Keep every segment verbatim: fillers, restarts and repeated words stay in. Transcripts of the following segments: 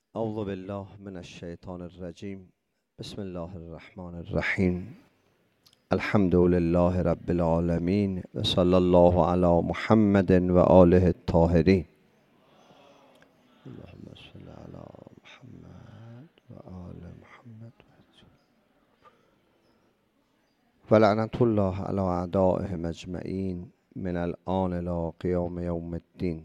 اعوذ بالله من الشیطان الرجیم. بسم الله الرحمن الرحیم. الحمد لله رب العالمین و صلی الله علی محمد و آله الطاهرین. اللهم صل علی محمد و آل محمد و لعنت الله علی اعدائهم اجمعین من الآن الی قیام یوم الدین.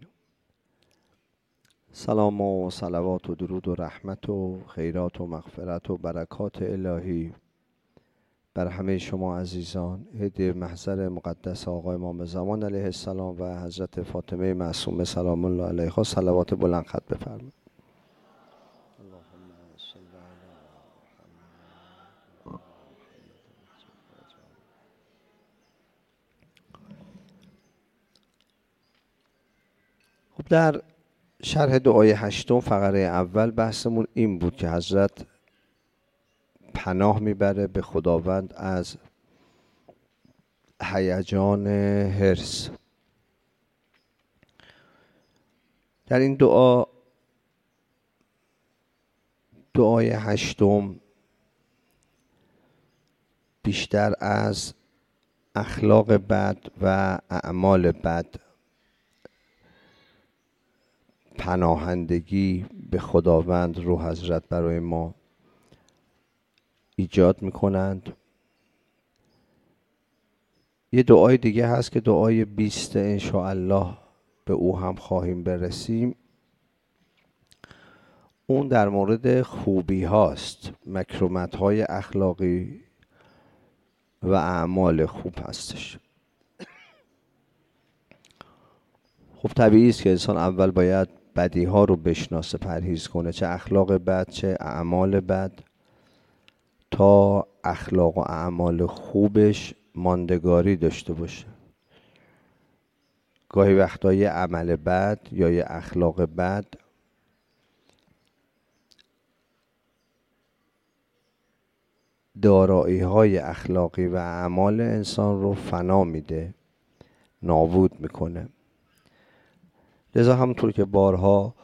سلام و صلوات و درود و رحمت و خیرات و مغفرت و برکات الهی بر همه شما عزیزان، هدیه محضر مقدس آقای امام زمان علیه السلام و حضرت فاطمه معصومه سلام الله علیها صلوات بلند خط بفرمایید. اللهم صل علی محمد. خب، در شرح دعای هشتم فقره اول بحثمون این بود که حضرت پناه میبره به خداوند از هیجان حرص. در این دعا دعای هشتم بیشتر از اخلاق بد و اعمال بد، پناهندگی به خداوند رو حضرت برای ما ایجاد میکنند. یه دعای دیگه هست که دعای بیست انشاءالله به او هم خواهیم برسیم. اون در مورد خوبی هاست، مکرمت های اخلاقی و اعمال خوب هستش. خب طبیعی است که انسان اول باید بدی ها رو بشناسه، پرهیز کنه، چه اخلاق بد چه اعمال بد، تا اخلاق و اعمال خوبش ماندگاری داشته باشه. گاهی وقتا یه عمل بد یا یه اخلاق بد دارایی های اخلاقی و اعمال انسان رو فنا میده، نابود میکنه. لذا همونطور که بارها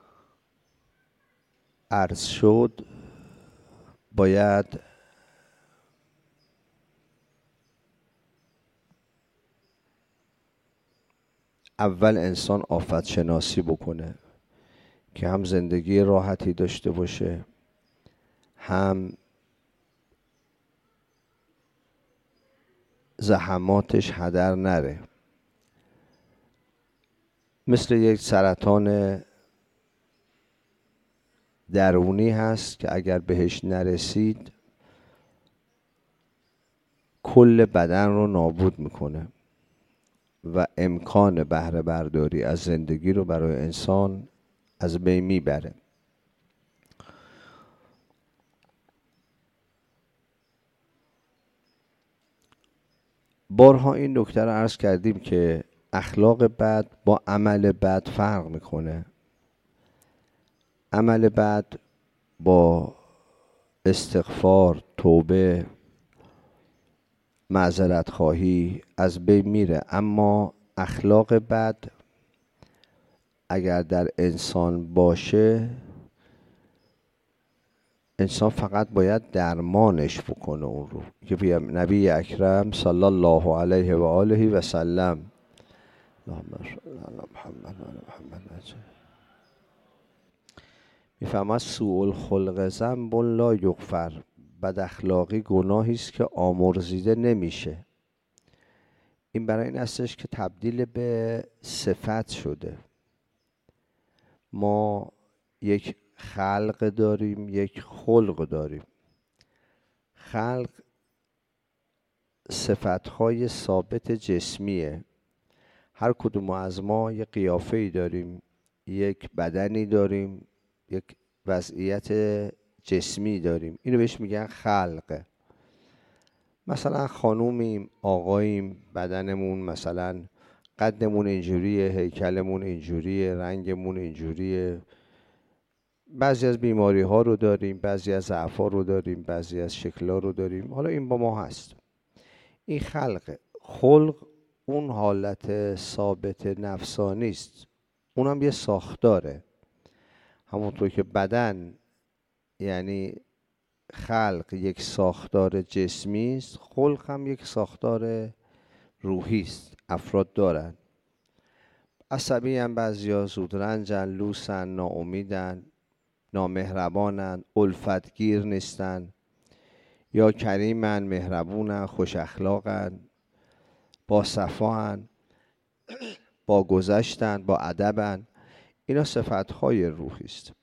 عرض شد، باید اول انسان آفت شناسی بکنه که هم زندگی راحتی داشته باشه، هم زحماتش هدر نره. مثل یک سرطان درونی هست که اگر بهش نرسید کل بدن رو نابود میکنه و امکان بهره برداری از زندگی رو برای انسان از بین میبره. بارها این نکته رو عرض کردیم که اخلاق بد با عمل بد فرق میکنه. عمل بد با استغفار، توبه، معذرت خواهی از بین میره، اما اخلاق بد اگر در انسان باشه، انسان فقط باید درمانش بکنه اون رو. که نبی اکرم صلی الله علیه و آله و سلم اللهم صل علی محمد و آل محمد میفهمد سوء الخلق ذنب لا یغفر. بد اخلاقی گناهی است که آمرزیده نمیشه. این برای این هستش که تبدیل به صفت شده. ما یک خلق داریم، یک خلق داریم. خلق صفتهای ثابت جسمیه. هر کدوم از ما یک قیافه‌ای داریم، یک بدنی داریم، یک وضعیت جسمی داریم. اینو بهش میگن خلق. مثلا خانومیم، آقاییم، بدنمون مثلا قدمون اینجوریه، هیکلمون اینجوریه، رنگمون اینجوریه. بعضی از بیماری ها رو داریم، بعضی از ضعف ها رو داریم، بعضی از شکل ها رو داریم. حالا این با ما هست. این خلق. خلق اون حالت ثابت نفسانی است. اونم یه ساختاره. همونطور که بدن یعنی خلق یک ساختار جسمی است، خلق هم یک ساختار روحی است. افراد دارند، عصبی هم، بعضیا زودرنجن، لوسن، ناامیدن، نامهربانن، الفتگیر نیستن، یا کریمن، مهربونن، خوش اخلاقن، با صفاهن، با گذشتن، با ادبن. اینا صفتهای روحی است.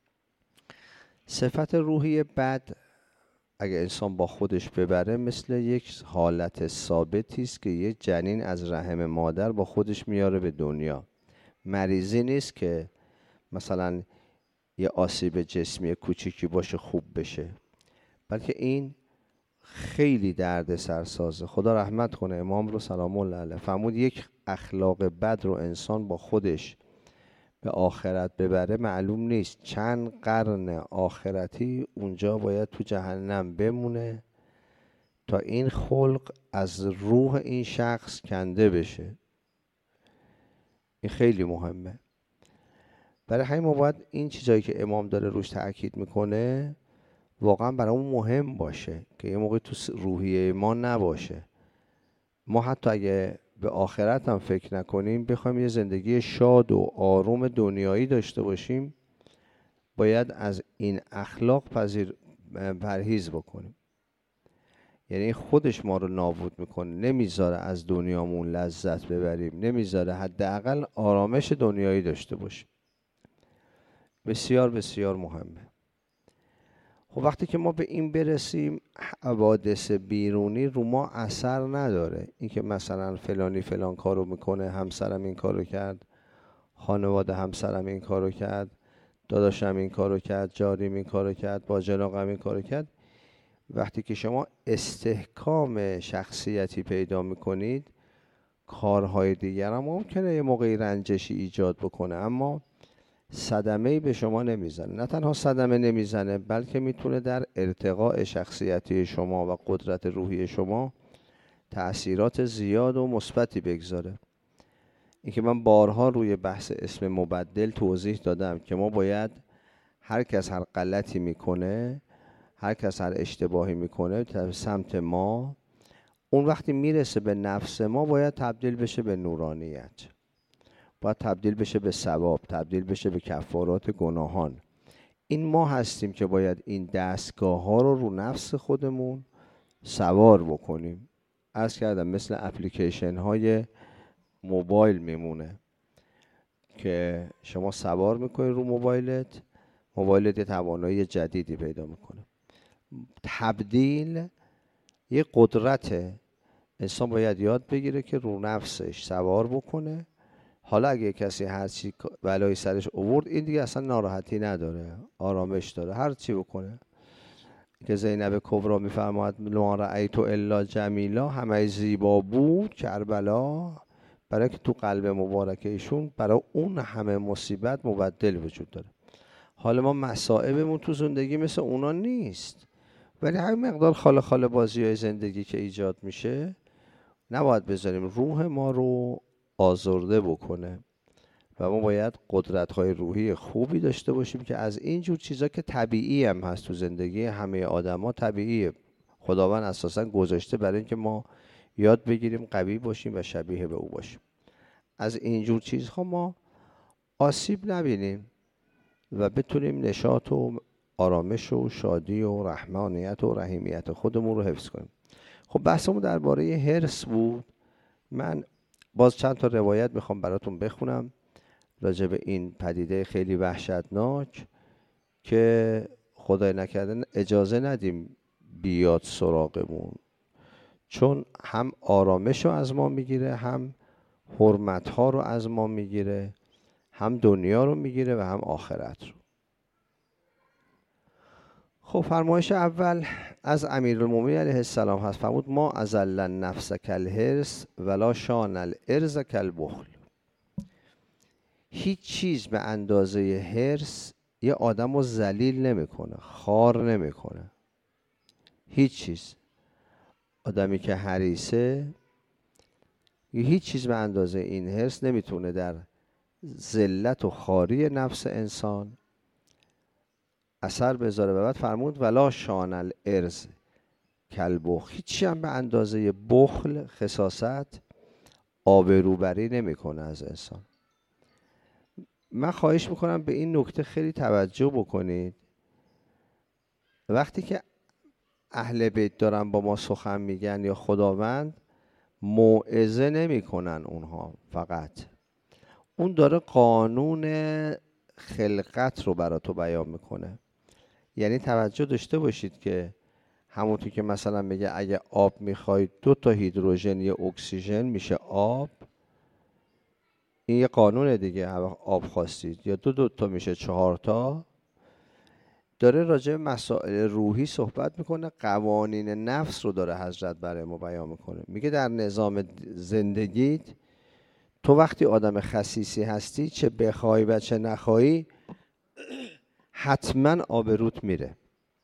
صفت روحی بد اگه انسان با خودش ببره مثل یک حالت ثابتی است که یک جنین از رحم مادر با خودش میاره به دنیا. مریضی نیست که مثلا یه آسیب جسمی کوچیکی باشه خوب بشه، بلکه این خیلی درد سرسازه. خدا رحمت کنه امام رو سلام الله علیه، فرمود یک اخلاق بد رو انسان با خودش به آخرت ببره معلوم نیست چند قرن آخرتی اونجا باید تو جهنم بمونه تا این خلق از روح این شخص کنده بشه. این خیلی مهمه. برای همین ما باید این چیزایی که امام داره روش تأکید میکنه واقعا برامون مهم باشه که یه موقع تو روحیه ما نباشه. ما حتی اگه به آخرت هم فکر نکنیم، بخوایم یه زندگی شاد و آروم دنیایی داشته باشیم، باید از این اخلاق پذیر پرهیز بکنیم. یعنی خودش ما رو نابود میکنه، نمیذاره از دنیامون لذت ببریم، نمیذاره حداقل آرامش دنیایی داشته باشیم. بسیار بسیار مهمه. خب وقتی که ما به این برسیم، حوادث بیرونی رو ما اثر نداره. این که مثلا فلانی فلان کارو میکنه، همسرم این کارو کرد، خانواده همسرم این کارو کرد، داداشم این کارو کرد، جاریم این کارو کرد، باجناقم این کارو کرد. وقتی که شما استحکام شخصیتی پیدا میکنید، کارهای دیگر هم ممکنه یه موقعی رنجشی ایجاد بکنه، اما صدمه‌ای به شما نمیزنه. نه تنها صدمه نمیزنه، بلکه میتونه در ارتقاء شخصیتی شما و قدرت روحی شما تأثیرات زیاد و مثبتی بگذاره. این که من بارها روی بحث اسم مبدل توضیح دادم که ما باید هر کس هر غلطی میکنه، هر کس هر اشتباهی میکنه در سمت ما، اون وقتی میرسه به نفس ما باید تبدیل بشه به نورانیت، باید تبدیل بشه به ثواب، تبدیل بشه به کفارات گناهان. این ما هستیم که باید این دستگاه ها رو رو نفس خودمون سوار بکنیم. عرض کردم مثل اپلیکیشن های موبایل میمونه که شما سوار میکنی رو موبایلت، موبایلت یه توانایی جدیدی پیدا میکنه. تبدیل یه قدرته، انسان باید یاد بگیره که رو نفسش سوار بکنه. حالا اگه کسی هر چی بلای سرش آورد، این دیگه اصلا ناراحتی نداره، آرامش داره، هر چی بکنه. که زینب کبرا میفرماید ما رأیت الا جمیلا، همه زیبا بود کربلا، برای که تو قلب مبارک ایشون برای اون همه مصیبت مبدل وجود داره. حالا ما مصائبمون تو زندگی مثل اونا نیست، ولی همین مقدار خاله خاله بازی های زندگی که ایجاد میشه نباید بذاریم روح ما رو آزرده بکنه و ما باید قدرت‌های روحی خوبی داشته باشیم که از اینجور چیزا که طبیعی هم هست تو زندگی همه آدما، طبیعیه، خداوند اساساً گذاشته برای اینکه ما یاد بگیریم قوی باشیم و شبیه به او باشیم. از اینجور چیزها ما آسیب نبینیم و بتونیم نشاط و آرامش و شادی و رحمانیت و رحیمیت خودمون رو حفظ کنیم. خب بحثمون درباره حرص بود. من باز چند تا روایت میخوام براتون بخونم راجع به این پدیده خیلی وحشتناک که خدای نکرده اجازه ندیم بیاد سراغمون، چون هم آرامش رو از ما میگیره، هم حرمت ها رو از ما میگیره، هم دنیا رو میگیره و هم آخرت رو. خب فرمایش اول از امیرالمومنین علیه السلام هست، فرمود ما ازل النفس کالحرص ولا شان العرض کالبخل. هیچ چیز به اندازه حرص یه آدم رو ذلیل نمیکنه، خوار نمیکنه. هیچ چیز. آدمی که حریصه، هیچ چیز به اندازه این حرص نمیتونه در ذلت و خواری نفس انسان اثر بذاره. و بعد فرمود ولا شان الارز کلبخل، هیچی هم به اندازه بخل، خساست، آبروبری نمیکنه از انسان. من خواهش میکنم به این نکته خیلی توجه بکنید. وقتی که اهل بیت دارن با ما سخن میگن یا خداوند، موعظه نمیکنن اونها، فقط اون داره قانون خلقت رو برای تو بیان میکنه. یعنی توجه داشته باشید که همونطور که مثلا میگه اگه آب میخواید دو تا هیدروژن یا اکسیژن میشه آب، این یه قانون دیگه. آب خواستید یا دو دو تا میشه چهار تا. داره راجع به مسائل روحی صحبت میکنه، قوانین نفس رو داره حضرت برای ما بیان میکنه. میگه در نظام زندگیت تو وقتی آدم خسیسی هستی، چه بخوای و چه نخوای، حتما آبروت میره.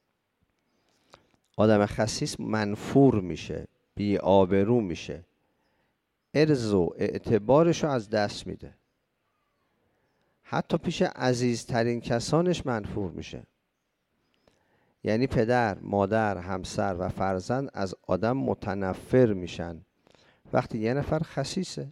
آدم خسیس منفور میشه، بی آبرو میشه، عرض و اعتبارش رو از دست میده، حتی پیش عزیزترین کسانش منفور میشه. یعنی پدر، مادر، همسر و فرزند از آدم متنفر میشن وقتی یه نفر خسیسه،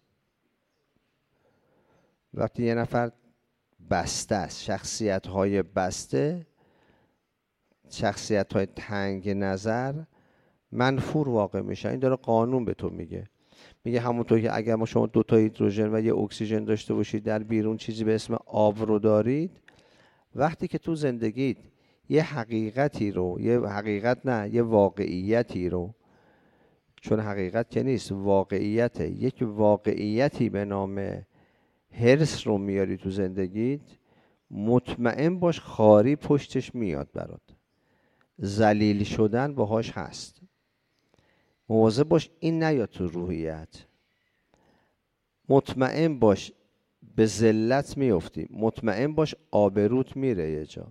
وقتی یه نفر بسته است. شخصیت های بسته، شخصیت های تنگ نظر منفور واقع میشن. این داره قانون به تو میگه. میگه همونطور که اگر ما شما دو تا هیدروژن و یه اکسیژن داشته باشید، در بیرون چیزی به اسم آب رو دارید، وقتی که تو زندگیت یه حقیقتی رو، یه حقیقت نه، یه واقعیتی رو، چون حقیقت که نیست، واقعیته، یک واقعیتی به نام هرس رو میاری تو زندگیت، مطمئن باش خاری پشتش میاد برات. ذلیل شدن باهاش هست. مواظب باش این نیاد تو روحیت. مطمئن باش به ذلت میفتی. مطمئن باش آبروت میره یه جا.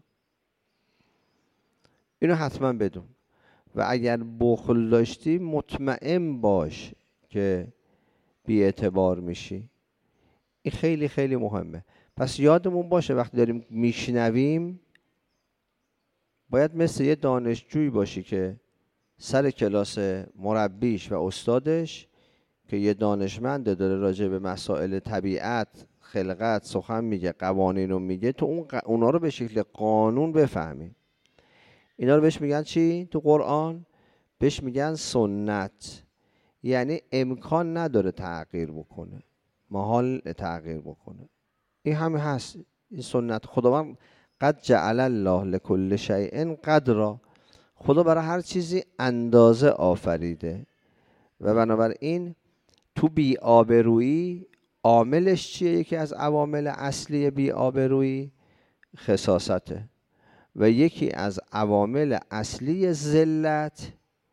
اینو حتما بدون. و اگر بخل داشتی مطمئن باش که بی اعتبار میشی. این خیلی خیلی مهمه. پس یادمون باشه وقتی داریم میشنویم، باید مثل یه دانشجویی باشی که سر کلاس مربیش و استادش که یه دانشمنده داره راجع به مسائل طبیعت، خلقت سخن میگه، قوانین رو میگه، تو اون ق... اونا رو به شکل قانون بفهمی. اینا رو بهش میگن چی تو قرآن؟ بهش میگن سنت. یعنی امکان نداره تغییر بکنه، محال تغییر بکنه. این همه هست. این سنت خداوند. قد جعل الله لكل شیء قدرا. خدا برای هر چیزی اندازه آفریده. و بنابراین تو بی آبرویی عاملش چیه؟ یکی از عوامل اصلی بی آبرویی خساسته. و یکی از عوامل اصلی ذلت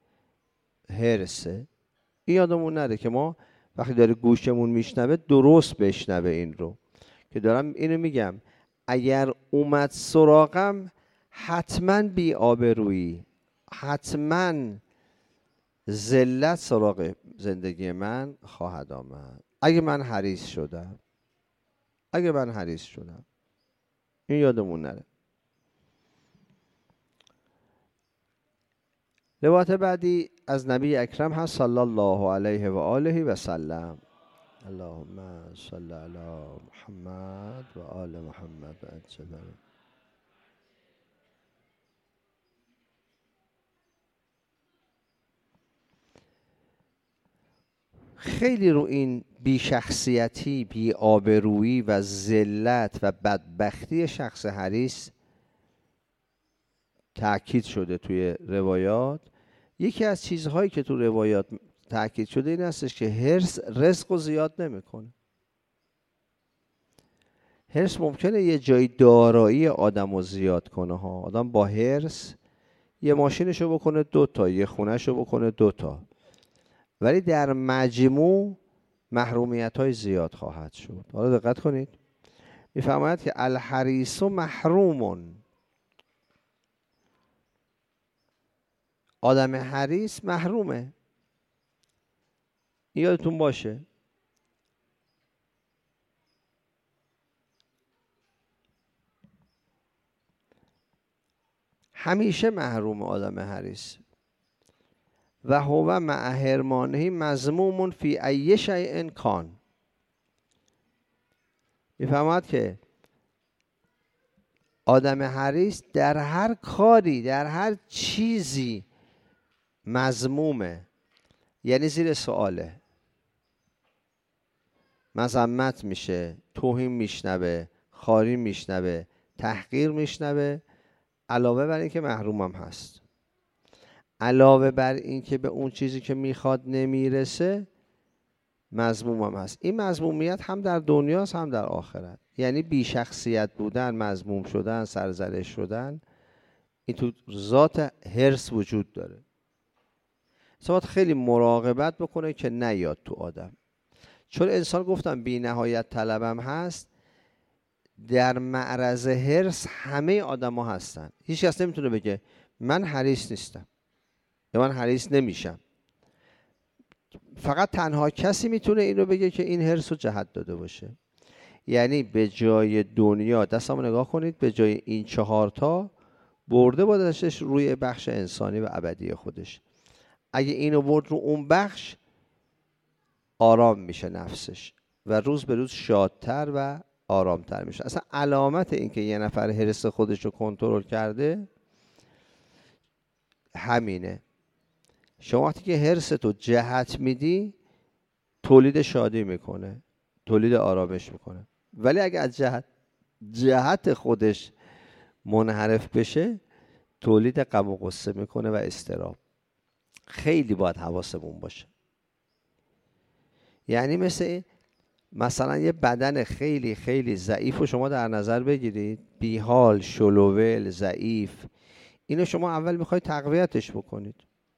حرصه. این یادمون نره که ما وقتی داره گوشمون میشنوه درست بشنوه. این رو که دارم اینو میگم، اگر اومد سراغم حتما بی آبرویی، حتما ذلت سراغ زندگی من خواهد آمد. اگه من حریص شدم، اگه من حریص شدم این یادمون نره. روایت بعدی از نبی اکرم هست صلی الله علیه و آله و سلم. اللهم صل علی محمد و آل محمد و عجل. خیلی رو این بی شخصیتی، بی آبرویی و ذلت و بدبختی شخص حریص تأکید شده توی روایات. یکی از چیزهایی که تو روایات تأکید شده این هستش که حرص رزق رو زیاد نمیکنه. حرص ممکنه یه جای دارایی آدم رو زیاد کنه ها. آدم با حرص یه ماشینشو بکنه دوتا، یه خونهشو بکنه دوتا، ولی در مجموع محرومیت های زیاد خواهد شد. حالا دقت کنید، میفرماید که الحریص محرومون. آدم حریص محرومه. یادتون باشه. همیشه محروم آدم حریص. و هو مع حرمانه مذموم فی ای شیء کان. میفهمد که آدم حریص در هر کاری، در هر چیزی مذمومه، یعنی زیر سؤاله، مذمت میشه، توهین میشنوه، خواری میشنوه، تحقیر میشنوه، علاوه بر این که محرومم هست، علاوه بر این که به اون چیزی که میخواد نمیرسه، مذمومم هست. این مذمومیت هم در دنیاست هم در آخرت. یعنی بی شخصیت بودن، مذموم شدن، سرزنش شدن، این تو ذات حرص وجود داره. باید خیلی مراقبت بکنه که نیاد تو آدم. چون انسان گفتم بی نهایت طلبم هست، در معرض حرص همه آدم ها هستن. هیچ کس نمیتونه بگه من حریص نیستم یا من حریص نمیشم. فقط تنها کسی میتونه این رو بگه که این حرص رو جهت داده باشه. یعنی به جای دنیا، دستمو نگاه کنید، به جای این چهارتا برده با دستش روی بخش انسانی و ابدی خودش. اگه اینو برد رو اون بخش، آرام میشه نفسش و روز به روز شادتر و آرامتر میشه. اصلا علامت این که یه نفر حرص خودش رو کنترل کرده همینه. شما وقتی که حرصتو جهت میدی، تولید شادی میکنه، تولید آرامش میکنه. ولی اگه از جهت جهت خودش منحرف بشه، تولید غم و غصه میکنه و اضطراب. خیلی باید حواسمون باشه. یعنی مثل مثلا یه بدن خیلی خیلی ضعیف رو شما در نظر بگیرید، بیحال، شلوول، ضعیف. اینو شما اول میخواید تقویتش بکنید.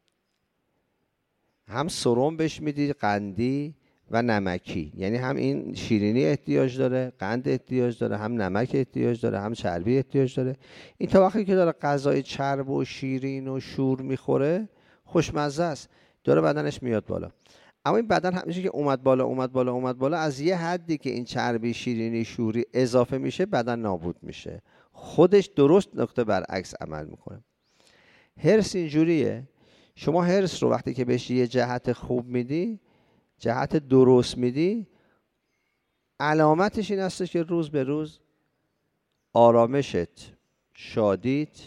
هم سرم بهش میدید، قندی و نمکی. یعنی هم این شیرینی احتیاج داره، قند احتیاج داره، هم نمک احتیاج داره، هم چربی احتیاج داره. این تا وقتی که داره غذای چرب و شیرین و شور میخوره، خوشمزه است، داره بدنش میاد بالا. اما این بدن همیشه که اومد بالا اومد بالا اومد بالا، از یه حدی که این چربی، شیرینی، شوری اضافه میشه، بدن نابود میشه. خودش درست نقطه برعکس عمل میکنه. حرص اینجوریه. شما حرص رو وقتی که بهش یه جهت خوب میدی، جهت درست میدی، علامتش این هستش که روز به روز آرامشت، شادیت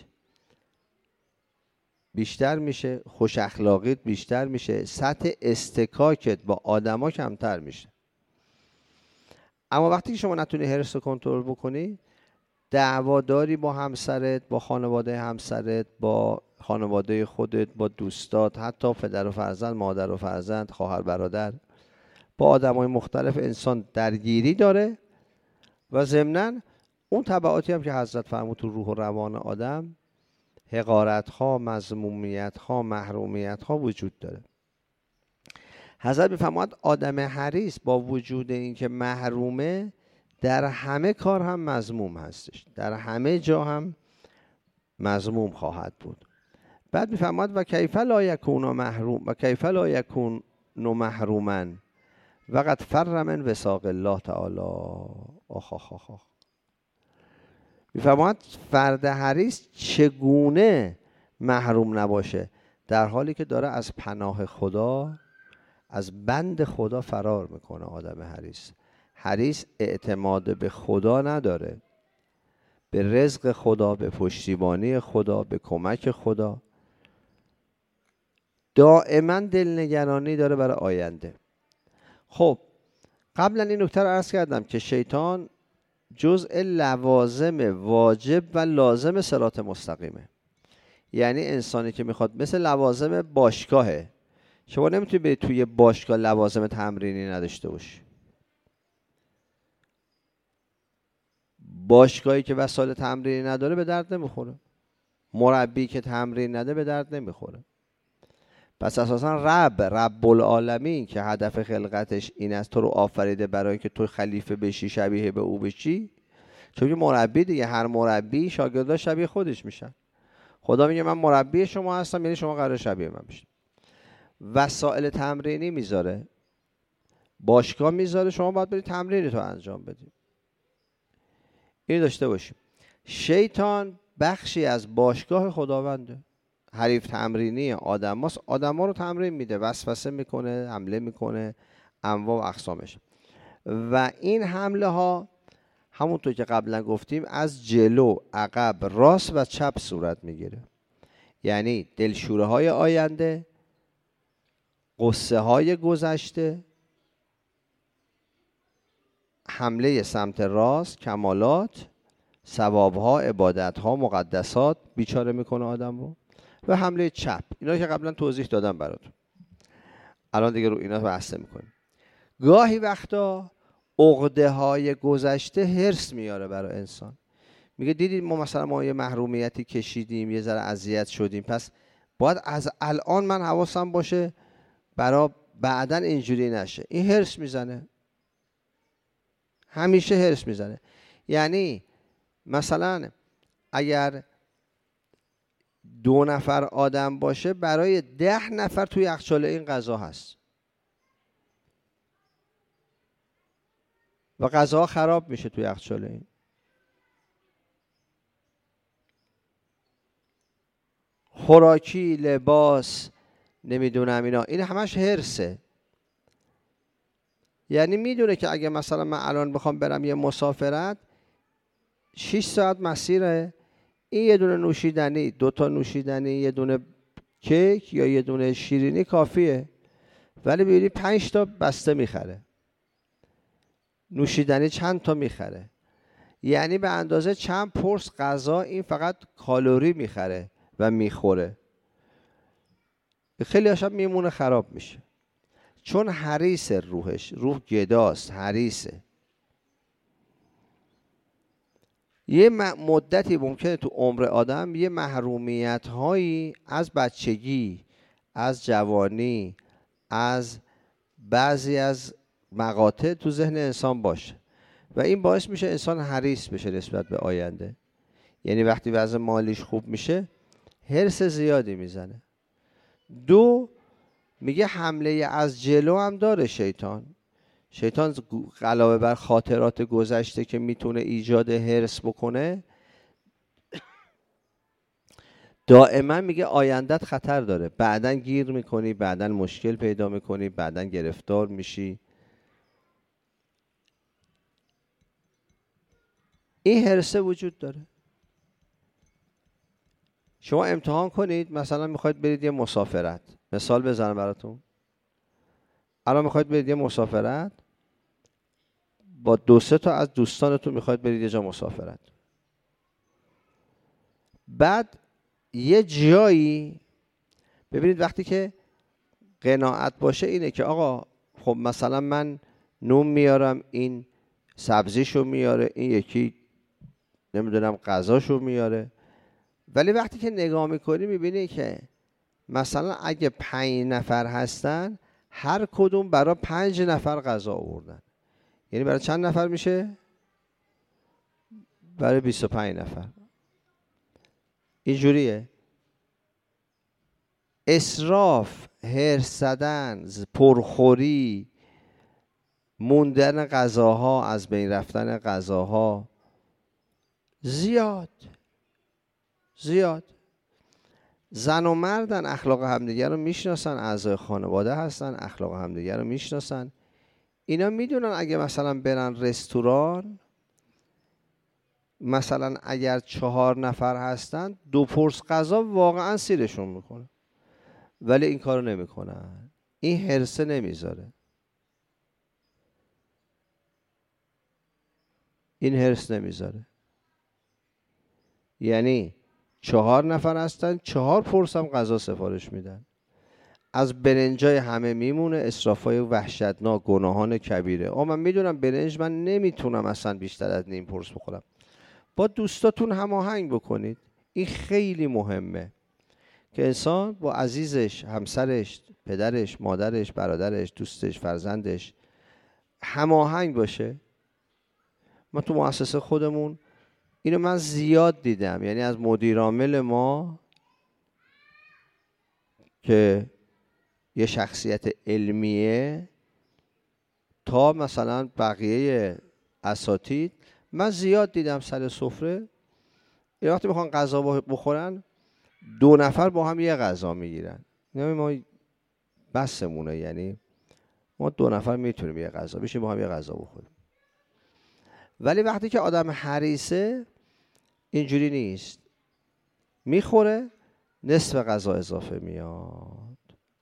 بیشتر میشه، خوش اخلاقیت بیشتر میشه، سطح استکاکت با آدما کمتر میشه. اما وقتی که شما نتونی حرص رو کنترل بکنی، دعواداری با همسرت، با خانواده همسرت، با خانواده خودت، با دوستات، حتی پدر و فرزند، مادر و فرزند، خواهر برادر، با آدمای مختلف انسان درگیری داره و ضمناً اون تبعاتی هم که حضرت فرمود تو روح و روان آدم، حقارت‌ها، مذمومیت‌ها، محرومیت‌ها وجود داره. حضرت می‌فرماید آدم حریص با وجود این که محرومه، در همه کار هم مذموم هستش، در همه جا هم مذموم خواهد بود. بعد می‌فرماید و کیف لا یکون محروم و کیف لا یکون محروما وقد فر من وثاق الله تعالی. آخ آخ آخ آخ. می‌فرماید فرد حریص چگونه محروم نباشه، در حالی که داره از پناه خدا، از بند خدا فرار میکنه. آدم حریص حریص اعتماد به خدا نداره، به رزق خدا، به پشتیبانی خدا، به کمک خدا. دائما دلنگرانی داره برای آینده. خب قبلا این نکته رو عرض کردم که شیطان جزء لوازم واجب و لازم صراط مستقیمه. یعنی انسانی که میخواد، مثل لوازم باشگاهه، شما نمیتونی به توی باشگاه لوازم تمرینی نداشته باشی. باشگاهی که وسایل تمرینی نداره به درد نمیخوره. مربی که تمرین نده به درد نمیخوره. پس اساسا رب رب العالمین که هدف خلقتش این است تو رو آفریده برای که تو خلیفه بشی، شبیه به او بشی. چون که مربی دیگه، هر مربی شاگرداش شبیه خودش میشن. خدا میگه من مربی شما هستم، یعنی شما قرار شبیه من بشید. وسایل تمرینی میذاره، باشگاه میذاره، شما باید برید تمرین تو انجام بدید. این داشته باشیم. شیطان بخشی از باشگاه خداونده. حریف تمرینی آدم هاست، آدم ها رو تمرین میده، وسوسه میکنه، حمله میکنه، انواع و اقسامش. و این حمله ها همونطور که قبلا گفتیم از جلو، عقب، راست و چپ صورت میگیره. یعنی دلشوره های آینده، غصه های گذشته، حمله سمت راست، کمالات، ثوابها، عبادتها، مقدسات بیچاره میکنه آدم رو. و حمله چپ، اینا که قبلا توضیح دادم براتون، الان دیگه رو اینا بحث میکنیم. گاهی وقتا عقده های گذشته هرس میاره برای انسان. میگه دیدید ما مثلا ما یه محرومیتی کشیدیم، یه ذره اذیت شدیم، پس باید از الان من حواسم باشه برای بعدن اینجوری نشه. این هرس میزنه، همیشه هرس میزنه. یعنی مثلا اگر دو نفر آدم باشه، برای ده نفر توی یخچال این غذا هست و غذا خراب میشه توی یخچال این. خوراکی، لباس، نمیدونم اینا، این همش هرسه. یعنی میدونه که اگه مثلا من الان بخوام برم یه مسافرت، شش ساعت مسیره، این یه دونه نوشیدنی، دو تا نوشیدنی، یه دونه کیک یا یه دونه شیرینی کافیه. ولی ببینی پنج تا بسته میخره، نوشیدنی چند تا میخره. یعنی به اندازه چند پرس غذا این فقط کالری میخره و میخوره. خیلی هاشم میمونه خراب میشه، چون حریص روحش، روح گداست، حریصه. یه مدتی ممکنه تو عمر آدم یه محرومیت هایی از بچگی، از جوانی، از بعضی از مقاطع تو ذهن انسان باشه و این باعث میشه انسان حریص بشه نسبت به آینده. یعنی وقتی وضع مالیش خوب میشه هرس زیادی میزنه. دو، میگه حمله از جلو هم داره شیطان. شیطان علاوه بر خاطرات گذشته که میتونه ایجاد هرس بکنه، دائما میگه آیندت خطر داره، بعدن گیر میکنی، بعدن مشکل پیدا میکنی، بعدن گرفتار میشی. این هرسه وجود داره. شما امتحان کنید، مثلا میخواید برید یه مسافرت، مثال بزنم براتون. الان میخواید برید یه مسافرت، با دو سه تا از دوستانتون میخواید برید یه جا مسافرت. بعد یه جایی ببینید، وقتی که قناعت باشه اینه که آقا خب مثلا من نون میارم، این سبزیشو میاره، این یکی نمیدونم غذاشو میاره. ولی وقتی که نگاه میکنی میبینی که مثلا اگه پنج نفر هستن، هر کدوم برای پنج نفر غذا آوردن. یعنی برای چند نفر میشه؟ برای بیست و پنج نفر. اینجوریه. اسراف، هرس زدن، پرخوری، موندن غذاها، از بین رفتن غذاها زیاد زیاد. زن و مردن، اخلاق همدیگر رو میشناسن، اعضای خانواده هستن، اخلاق همدیگر رو میشناسن. اینا میدونن اگه مثلا برن رستوران، مثلا اگر چهار نفر هستن، دو پرس غذا واقعا سیرشون میکنه، ولی این کارو نمیکنن. این هرسه نمیذاره، این هرس نمیذاره. یعنی چهار نفر هستن، چهار پرس هم غذا سفارش میدن. از برنجای همه میمونه، اسرافای وحشتناک، گناهان کبیره. آه من میدونم برنج من نمیتونم اصلا بیشتر از نیم پرس بخورم. با دوستاتون هماهنگ بکنید. این خیلی مهمه که انسان با عزیزش، همسرش، پدرش، مادرش، برادرش، دوستش، فرزندش هماهنگ باشه. ما تو مؤسسه خودمون اینو من زیاد دیدم. یعنی از مدیرعامل ما که یه شخصیت علمیه تا مثلا بقیه اساتید، من زیاد دیدم سر سفره یه وقتی میخوان غذا بخورن دو نفر با هم یه غذا میگیرن، نه ما بسمونه، یعنی ما دو نفر میتونیم یه غذا بشیم با هم یه غذا بخوریم. ولی وقتی که آدم حریصه اینجوری نیست، میخوره نصف غذا اضافه میاد.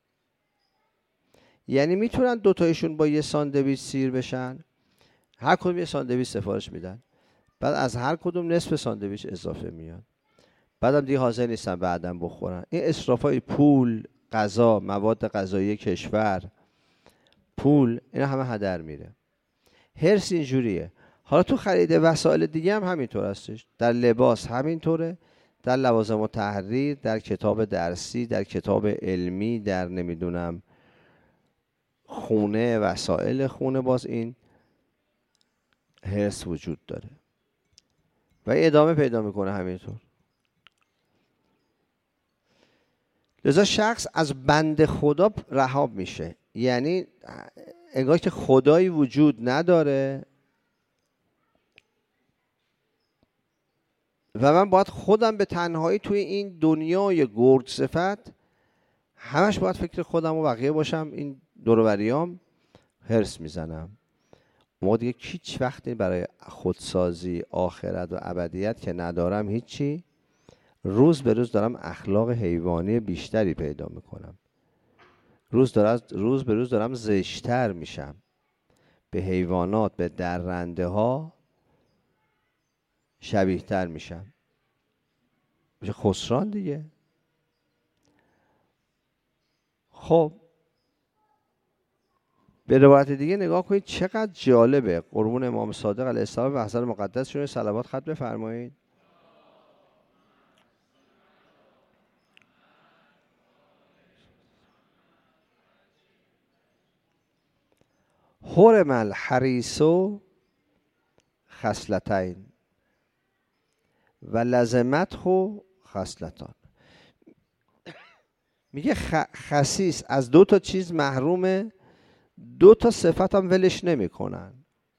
یعنی میتونن دوتایشون با یه ساندویچ سیر بشن، هر کدوم یه ساندویچ سفارش میدن، بعد از هر کدوم نصف ساندویچ اضافه میاد، بعدم دیگه حاضر نیستن بعدم بخورن. این اسرافای پول، غذا، مواد غذایی کشور، پول، اینا همه هدر میره. حرص اینجوریه. حالا تو خرید وسایل دیگه هم همینطور هستش، در لباس همینطوره، در لوازم و تحریر، در کتاب درسی، در کتاب علمی، در نمیدونم خونه، وسایل خونه، باز این حرص وجود داره و ادامه پیدا میکنه همینطور. لذا شخص از بند خدا رها میشه، یعنی انگار که خدایی وجود نداره و من باید خودم به تنهایی توی این دنیای گرگ صفت همش باید فکر خودم و بقیه باشم، این دور و بریام حرص میزنم. ما دیگه هیچ وقتی برای خودسازی، آخرت و ابدیت که ندارم هیچی، روز به روز دارم اخلاق حیوانی بیشتری پیدا میکنم، روز دارم روز به روز دارم زشتر میشم، به حیوانات، به درنده ها شبیه تر میشم، میشه خسران دیگه. خب به روایت دیگه نگاه کنید چقدر جالبه. قربون امام صادق علیه السلام و حضرت مقدس شون صلوات ختم بفرمایید. حرم الحریص خصلتین و لزمته خصلتان. میگه خسیس از دو تا چیز محرومه، دو تا صفت هم ولش نمی کنن،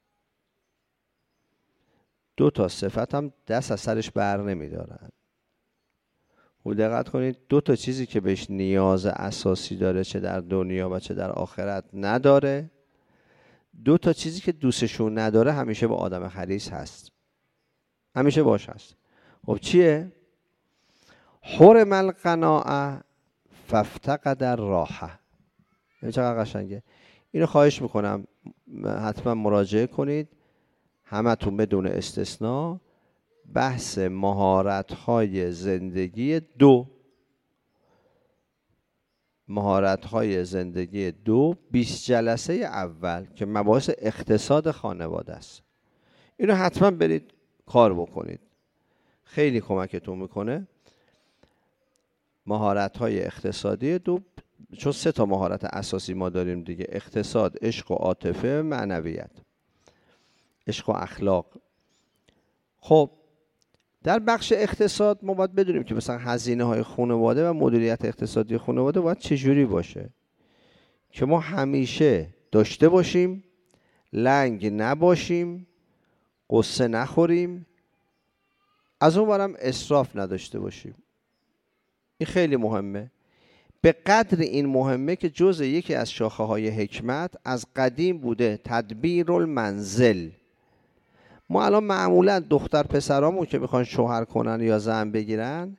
دو تا صفت هم دست از سرش بر نمی دارن. و دقت کنید دو تا چیزی که بهش نیاز اساسی داره، چه در دنیا و چه در آخرت نداره، دو تا چیزی که دوستشون نداره همیشه با آدم حریص هست، همیشه باش هست. خب چیه؟ حرم القناعه فافتقد الراحه. این چقدر قشنگه. اینو خواهش میکنم حتما مراجعه کنید همتون بدون استثناء. بحث مهارت‌های زندگی دو، مهارت‌های زندگی دو، بیست جلسه اول که مباحث اقتصاد خانواده است، اینو حتما برید کار بکنید، خیلی کمکتون میکنه. مهارت‌های اقتصادی دو، چون سه تا مهارت اساسی ما داریم دیگه: اقتصاد، عشق و عاطفه، معنویت، عشق و اخلاق. خب در بخش اقتصاد ما باید بدونیم که مثلا هزینه های خانواده و مدیریت اقتصادی خانواده باید چجوری باشه که ما همیشه داشته باشیم، لنگ نباشیم، قصه نخوریم، از اون برم اسراف نداشته باشیم. این خیلی مهمه. به قدر این مهمه که جزء یکی از شاخه های حکمت از قدیم بوده تدبیر المنزل. ما الان معمولا دختر پسرامون که میخوان شوهر کنن یا زن بگیرن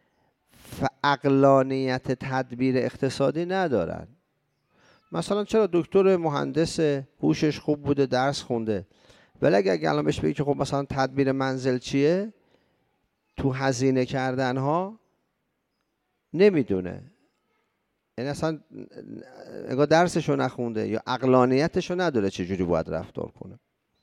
عقلانیت تدبیر اقتصادی ندارن. مثلا چرا دکتر مهندس هوشش خوب بوده، درس خونده، ولی اگه الان بهش بگی که خب مثلا تدبیر منزل چیه تو هزینه کردن ها، نمیدونه. یعنی اصلا اگه درسشو نخونده یا عقلانیتشو نداره چجوری باید رفتار کنه.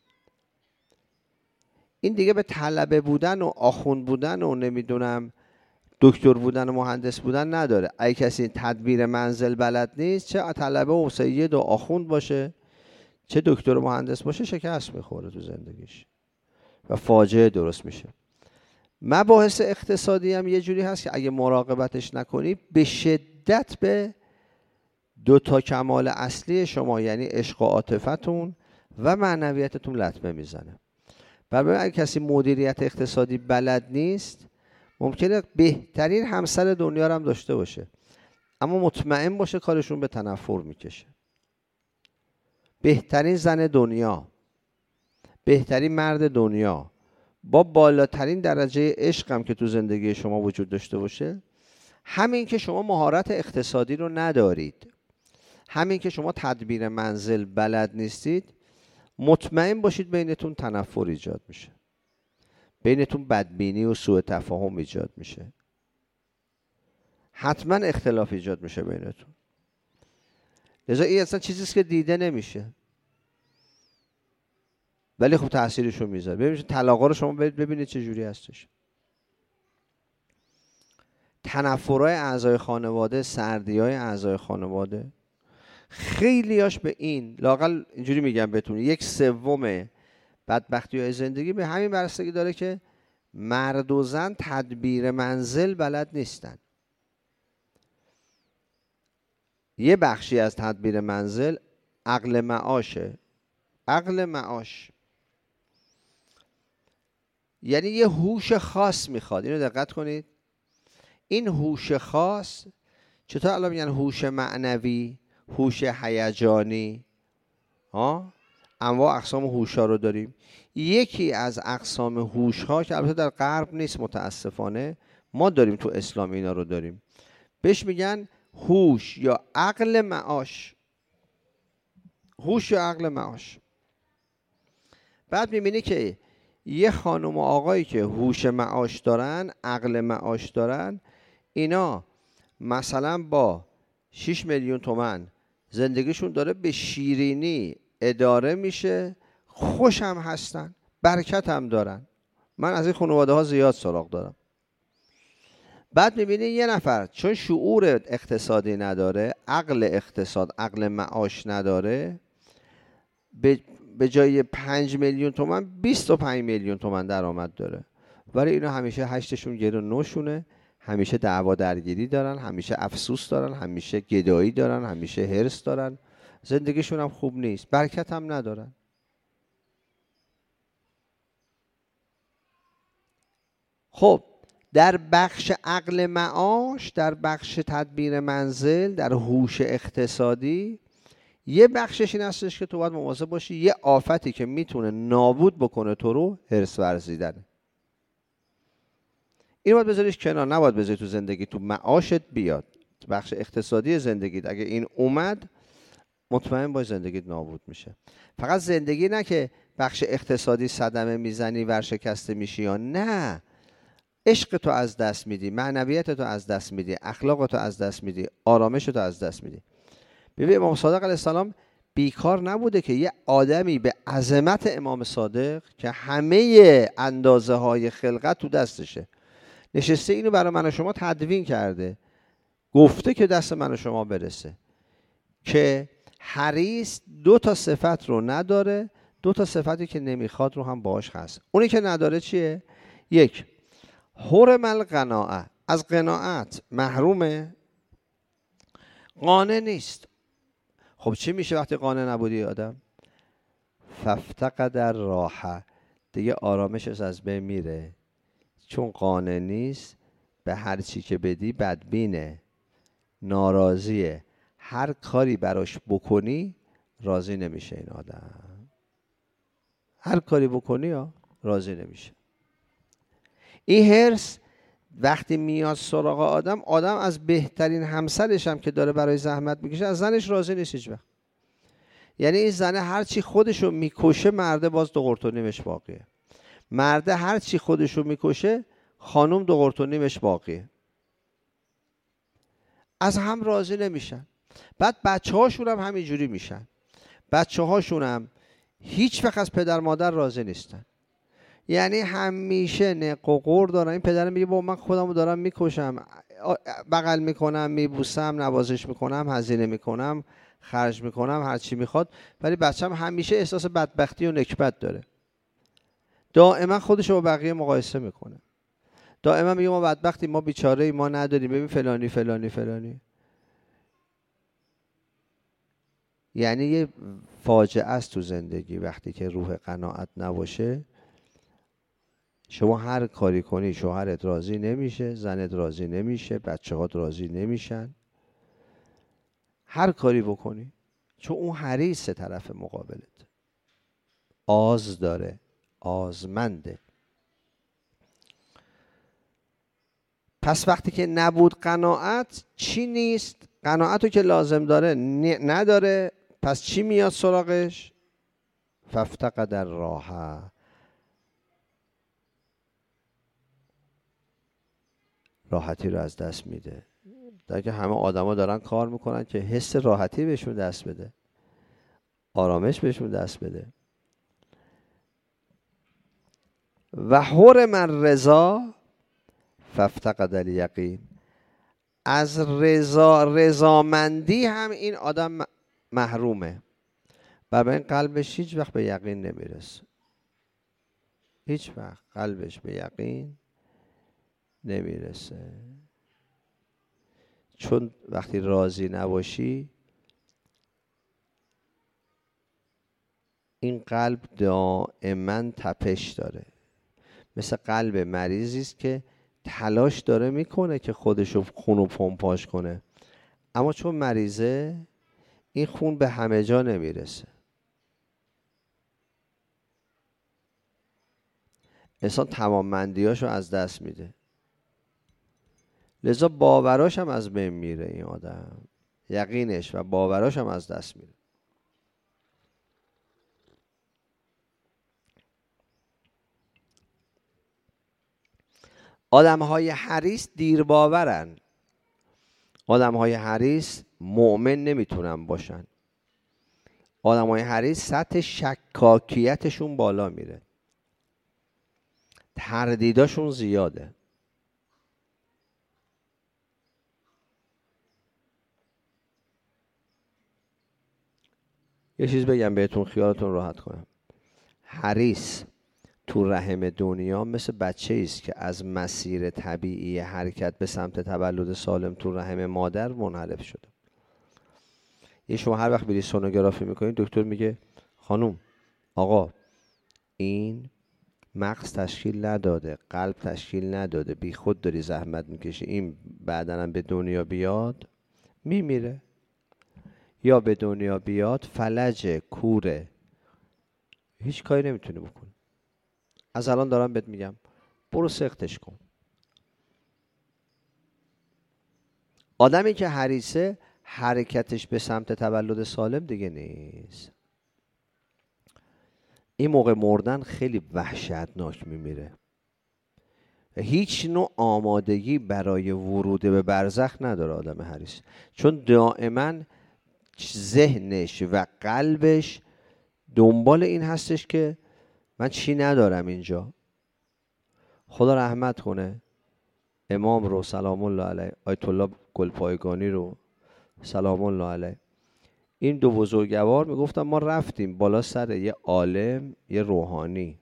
این دیگه به طلبه بودن و آخوند بودن و نمیدونم دکتر بودن و مهندس بودن نداره. اگه کسی تدبیر منزل بلد نیست، چه طلبه و سید و آخوند باشه چه دکتر و مهندس باشه، شکست میخوره تو زندگیش و فاجعه درست میشه. مباحث اقتصادی هم یه جوری هست که اگه مراقبتش نکنی به شدت به دو تا کمال اصلی شما، یعنی عشق و عاطفتون و معنویتتون لطمه میزنه. برای اگه کسی مدیریت اقتصادی بلد نیست ممکنه بهترین همسر دنیا رو هم داشته باشه اما مطمئن باشه کارشون به تنفر میکشه. بهترین زن دنیا، بهترین مرد دنیا، با بالاترین درجه عشق هم که تو زندگی شما وجود داشته باشه، همین که شما مهارت اقتصادی رو ندارید، همین که شما تدبیر منزل بلد نیستید، مطمئن باشید بینتون تنفر ایجاد میشه، بینتون بدبینی و سوء تفاهم ایجاد میشه، حتما اختلاف ایجاد میشه بینتون. لذا این اصلا چیزیست که دیده نمیشه ولی خب تأثیرشو میذاره. ببینید طلاقا رو شما ببینید چه جوری هستش. تنفرهای اعضای خانواده، سردیهای اعضای خانواده، خیلیاش به این، لااقل اینجوری میگم بهتون، یک سوم بدبختی‌های زندگی به همین بستگی داره که مرد و زن تدبیر منزل بلد نیستن. یه بخشی از تدبیر منزل عقل معاشه. عقل معاش یعنی یه هوش خاص میخواد. اینو دقت کنید. این هوش خاص، چطور الان میگن هوش معنوی، هوش هیجانی، ها، انواع اقسام هوش‌ها رو داریم. یکی از اقسام هوش‌ها که البته در غرب نیست متاسفانه، ما داریم تو اسلام اینا رو داریم، بهش میگن هوش یا عقل معاش. هوش یا عقل معاش. بعد میبینی که یه خانم و آقایی که هوش معاش دارن، عقل معاش دارن، اینا مثلا با شش میلیون تومن زندگیشون داره به شیرینی اداره میشه، خوش هم هستن، برکت هم دارن. من از این خانواده ها زیاد سراغ دارم. بعد میبینی یه نفر چون شعور اقتصادی نداره، عقل اقتصاد، عقل معاش نداره، به به جای پنج میلیون تومن بیست و پنج میلیون تومن درآمد داره. ولی اینا همیشه هشتشون گیر و نوشونه، همیشه دعوا درگیری دارن، همیشه افسوس دارن، همیشه گدایی دارن، همیشه هرس دارن، زندگیشون هم خوب نیست، برکت هم ندارن. خب در بخش عقل معاش، در بخش تدبیر منزل، در هوش اقتصادی، یه بخشش این هستش که تو باید مواظب باشی یه آفتی که میتونه نابود بکنه تو رو، هرس ورزیدنه. این باید بذاریش کنار، نباید بذاری تو زندگی، تو معاشت بیاد. بخش اقتصادی زندگیت اگه این اومد، مطمئن باش زندگیت نابود میشه. فقط زندگی نه که بخش اقتصادی صدمه میزنی، ورشکسته میشی، یا نه، عشق تو از دست میدی، معنویت تو از دست میدی، اخلاق تو از دست میدی، آرامش تو از دست میدی. ببین امام صادق علیه السلام بیکار نبوده که یه آدمی به عظمت امام صادق که همه اندازه های خلقت تو دستشه، نشسته اینو برای من و شما تدوین کرده، گفته که دست من و شما برسه، که حریص دو تا صفت رو نداره، دو تا صفتی که نمیخواد رو هم باهاش هست. اونی که نداره چیه؟ یک، حرم القناعه، از قناعت محرومه، قانع نیست. خب چی میشه وقتی قانع نبودی آدم؟ فافتقد الراحه، دیگه آرامشش از بین میره، چون قانع نیست، به هر چی که بدی بدبینه، ناراضیه، هر کاری براش بکنی راضی نمیشه این آدم، هر کاری بکنی ها راضی نمیشه. این هرس وقتی میاد سراغ آدم، آدم از بهترین همسرش هم که داره برای زحمت میکشه، از زنش راضی نیست هیچ وقت. یعنی این زنه هر چی خودشو میکشه، مرده باز دو قرت و نیمش باقیه. مرده هر چی خودشو میکشه، خانم دو قرت و نیمش باقیه. از هم راضی نمیشن. بعد بچه هاشون هم همینجوری میشن. بچه هاشون هم هیچ وقت از پدر مادر راضی نیستن. یعنی همیشه نق و قور دارن. این پدر میگه با من خودمو دارم میکشم، بغل میکنم، میبوسم، نوازش میکنم، هزینه میکنم، خرج میکنم، هر چی میخواد، ولی بچه‌م همیشه احساس بدبختی و نکبت داره. دائما خودشو با بقیه مقایسه میکنه. دائما میگه ما بدبختی، ما بیچاره، ما نداریم، ببین فلانی فلانی فلانی. یعنی یه فاجعه است تو زندگی وقتی که روح قناعت نباشه. شما هر کاری کنی شوهرت راضی نمیشه، زنت راضی نمیشه، بچه‌هات راضی نمیشن، هر کاری بکنی، چون اون حریص طرف مقابلت، آز داره، آزمنده. پس وقتی که نبود قناعت، چی نیست؟ قناعتو که لازم داره نداره، پس چی میاد سراغش؟ فافتقد الراحه، راحتی رو از دست میده. در که همه آدما دارن کار میکنن که حس راحتی بهشون دست بده، آرامش بهشون دست بده. و حرم الرضا فافتقد الیقین، از رضا رضامندی هم این آدم محرومه و به این قلبش هیچ وقت به یقین نمیرسه. هیچ وقت قلبش به یقین نمیرسه، چون وقتی راضی نباشی این قلب دائما تپش داره، مثل قلب مریضی است که تلاش داره میکنه که خودشو خونو پمپاژ کنه، اما چون مریضه این خون به همه جا نمیرسه. انسان تمام‌مندیاشو از دست میده، لذا باوراش هم از بین میره. این آدم یقینش و باوراش هم از دست میره. آدم‌های حریص دیر باورن. آدم‌های حریص مؤمن نمیتونن باشن. آدم‌های حریص سطح شکاکیتشون بالا میره، تردیداشون زیاده. یه چیز بگم بهتون خیالتون راحت کنم. حریص تو رحم دنیا مثل بچه است که از مسیر طبیعی حرکت به سمت تولد سالم تو رحم مادر منحرف شده. یه شما هر وقت بری سونوگرافی میکنید، دکتر میگه خانوم، آقا، این مغز تشکیل نداده، قلب تشکیل نداده، بی خود داری زحمت میکشی، این بعداً به دنیا بیاد میمیره، یا به دنیا بیاد فلج کوره، هیچ کاری نمیتونی بکنی. از الان دارم بهت میگم برو سختش کن. آدمی که حریصه حرکتش به سمت تولد سالم دیگه نیست. این موقع مردن خیلی وحشتناک میمیره. هیچ نوع آمادگی برای ورود به برزخ نداره آدم حریص، چون دائما ذهنش و قلبش دنبال این هستش که من چی ندارم اینجا. خدا رحمت کنه امام رو سلام الله علیه، آیت الله گلپایگانی رو سلام الله علیه، این دو بزرگوار میگفتن ما رفتیم بالا سر یه عالم، یه روحانی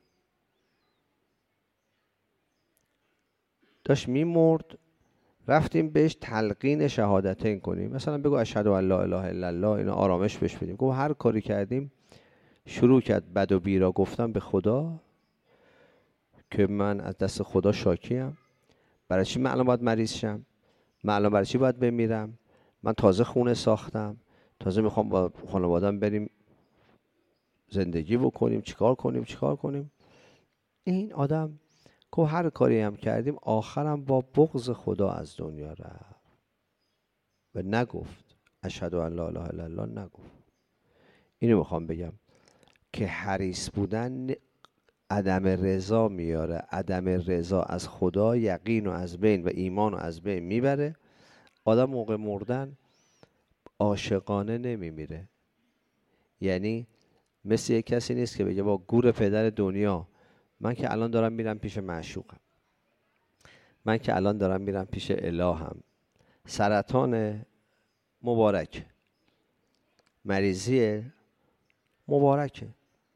داشت میمرد، رفتیم بهش تلقین شهادتین کنیم، مثلا بگو اشهد ان لا اله الا الله، اینا آرامش بهش بدیم. گفت هر کاری کردیم شروع کرد بد و بیرا گفتم به خدا که من از دست خدا شاکیم. برای چی من الان باید مریض شم؟ من الان برای چی باید بمیرم؟ من تازه خونه ساختم، تازه میخوام با خانواده‌ام بریم زندگی بکنیم، چیکار کنیم چیکار کنیم. این آدم که هر کاری هم کردیم آخرم با بغض خدا از دنیا رفت و نگفت اشهد ان لا اله الا الله، نگفت. اینو میخوام بگم که حریص بودن عدم رضا میاره. عدم رضا از خدا یقین و از بین و ایمان و از بین میبره. آدم موقع مردن عاشقانه نمیمیره، یعنی مثل یک کسی نیست که بگه با گور پدر دنیا من که الان دارم میرم پیش معشوقم، من که الان دارم میرم پیش الهم، سرطان مبارک، مریضی مبارکه،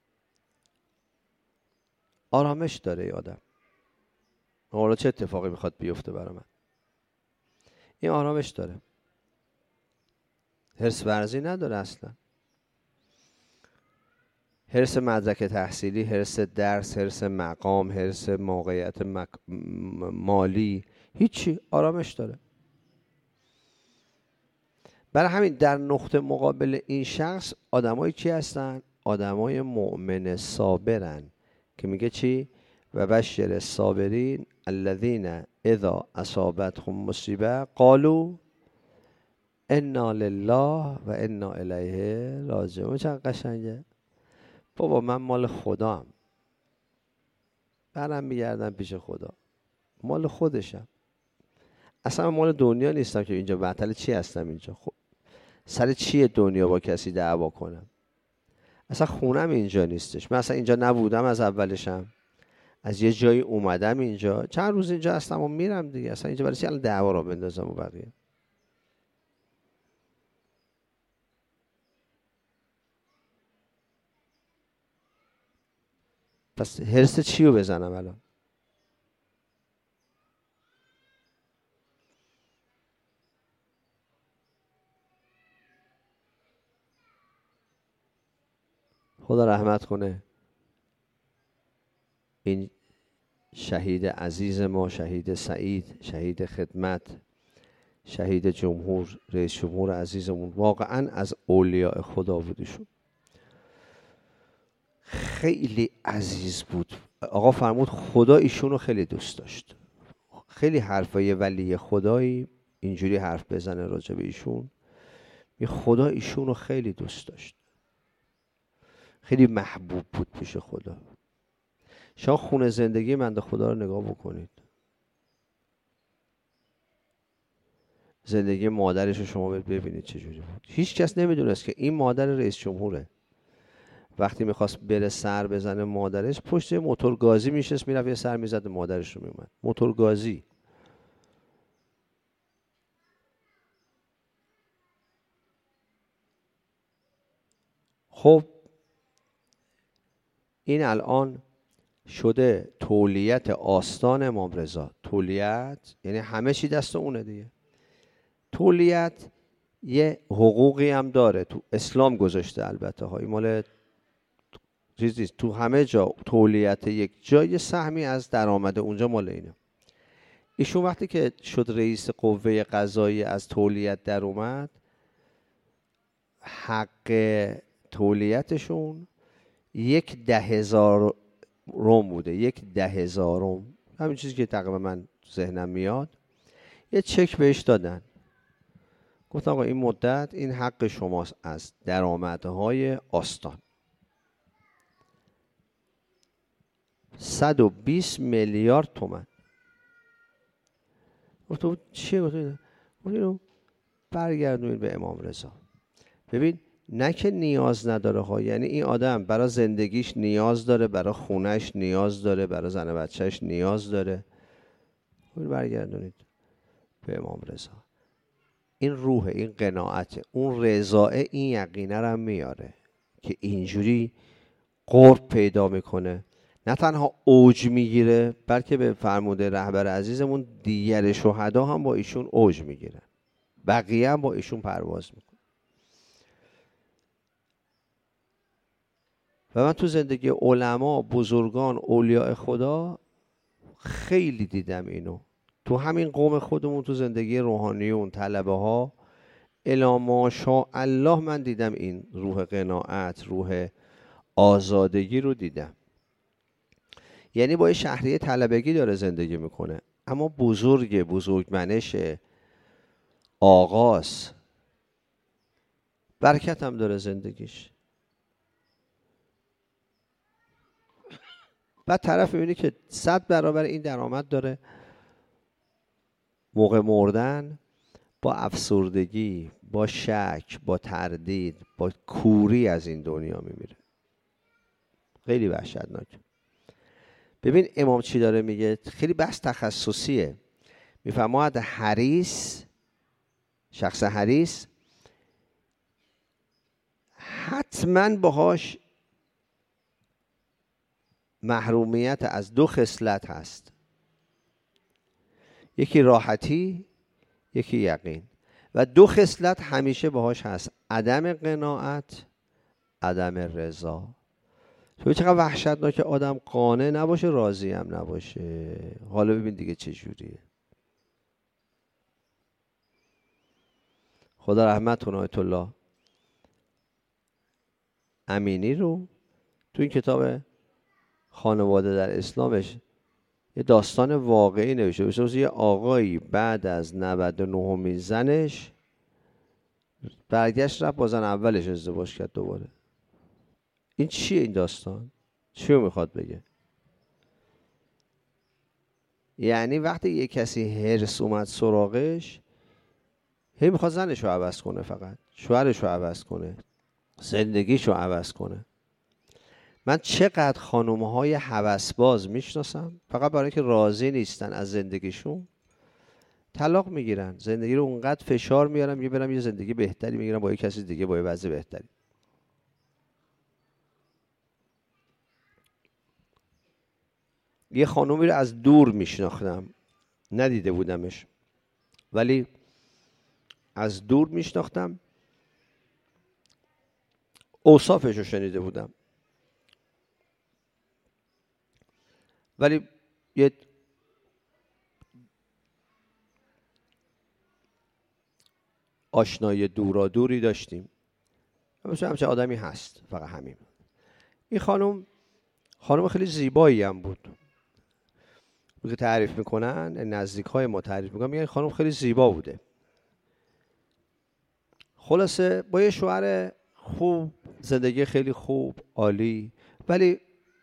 آرامش داره ای آدم. حالا چه اتفاقی میخواد بیفته برای من؟ این آرامش داره، حرص ورزی نداره اصلا. حرص مدرک تحصیلی، حرص درس، حرص مقام، حرص موقعیت مک... مالی، هیچی، آرامش داره. برای همین در نقطه مقابل این شخص آدمایی کی هستن؟ آدمای مؤمن صابرن که میگه چی؟ و بشر الصابرین الذین اذا اصابتهم مصیبه قالوا انا لله و انا الیه راجعون. چقدر قشنگه. بابا من مال خدام، برم میگردم پیش خدا، مال خودشم، اصلا مال دنیا نیستم که اینجا معطل چی هستم اینجا. خب سر چیه دنیا با کسی دعوا کنم؟ اصلا خونم اینجا نیستش، من اصلا اینجا نبودم از اولشم، از یه جایی اومدم اینجا، چند روز اینجا هستم و میرم دیگه، اصلا اینجا برای چی الان دعوا رو بندازم و بقیه. پس حرص چی رو بزنم الان؟ خدا رحمت کنه این شهید عزیز ما، شهید سعید، شهید خدمت، شهید جمهور، رئیس جمهور عزیزمون، واقعا از اولیاء خدا بودشون، خیلی عزیز بود. آقا فرمود خدا ایشونو خیلی دوست داشت. خیلی حرفای ولی خدایی اینجوری حرف بزنه راجع به ایشون، خدا ایشونو خیلی دوست داشت، خیلی محبوب بود پیش خدا. شما خونه زندگی بنده خدا رو نگاه بکنید، زندگی مادرش رو شما ببینید چجوری بود. هیچ کس نمیدونست که این مادر رئیس جمهوره. وقتی میخواست بره سر بزنه مادرش، پشت موتور گازی میشست میرفت یه سر میزد مادرش رو میومد. موتور گازی. خب این الان شده تولیت آستان امام رضا. تولیت یعنی همه چی دست اونه دیگه. تولیت یه حقوقی هم داره، تو اسلام گذاشته البته های مال چیزی، تو همه جا تولیت یک جای سهمی از درآمد اونجا مال اینه. ایشون وقتی که شد رئیس قوه قضاییه از تولیت در اومد، حق تولیتشون یک ده هزار روم بوده، یک ده هزارم، همین چیزی که تقریبا من ذهنم میاد. یه چک بهش دادن، گفتم آقا این مدت این حق شماست از درآمدهای آستان. صد و بیست میلیارد تومان. گفتم چیه؟ گفتم اینو برگردونید به امام رضا. ببین نه که نیاز نداره ها، یعنی این آدم برای زندگیش نیاز داره، برای خونش نیاز داره، برای زن و بچهش نیاز داره. برگردونید به امام رضا. این روح، این قناعت، اون رضا، این یقینه رو هم میاره که اینجوری قرب پیدا میکنه، نه تنها اوج میگیره بلکه به فرموده رهبر عزیزمون دیگر شهدا هم با ایشون اوج میگیرن، بقیه هم با ایشون پرواز میکنن. و من تو زندگی علما، بزرگان، اولیاء خدا خیلی دیدم اینو. تو همین قوم خودمون تو زندگی روحانیون، طلبه ها، الا ماشاء الله من دیدم این روح قناعت، روح آزادگی رو دیدم. یعنی با شهریه طلبگی داره زندگی میکنه، اما بزرگ بزرگمنش، آغاز، برکت هم داره زندگیش. بعد طرف میبینی که صد برابر این درآمد داره، موقع مردن با افسردگی، با شک، با تردید، با کوری از این دنیا میمیره. خیلی وحشتناک. ببین امام چی داره میگه، خیلی بحث تخصصیه. میفرماید حریص، شخص حریص حتما باهاش محرومیت از دو خصلت هست، یکی راحتی، یکی یقین. و دو خصلت همیشه باهاش هست، عدم قناعت، عدم رضا. تو چقدر وحشتناکه آدم قانع نباشه راضی هم نباشه. حالا ببین دیگه چه جوریه. خدا رحمت کنه آیت الله امینی رو تو این کتاب خانواده در اسلامش یه داستان واقعی نوشته. بسید یه آقایی بعد از نود و نهمین زنش برگشت رفت با زن اولش ازدواج کرد دوباره. این چیه این داستان؟ چی رو میخواد بگه؟ یعنی وقتی یه کسی هرس اومد سراغش، هی میخواد زنش رو عوض کنه، فقط شوهرش رو عوض کنه، زندگیش رو عوض کنه. من چقدر خانومهای هوسباز میشناسم فقط برای که راضی نیستن از زندگیشون طلاق میگیرن، زندگی رو اونقدر فشار میارن یه برم یه زندگی بهتری میگیرن با یه کسی دیگه با یه وضع بهتری. یه خانومی رو از دور میشناختم، ندیده بودمش ولی از دور میشناختم، اوصافش رو شنیده بودم، ولی یه آشنای دورا دوری داشتیم. مثلا همچه آدمی هست، فقط همین. این خانم خانم خیلی زیبایی هم بود. که تعریف میکنن نزدیک های ما تعریف میکنن میگن خانم خیلی زیبا بوده. خلاصه با یه شوهر خوب، زندگی خیلی خوب، عالی، ولی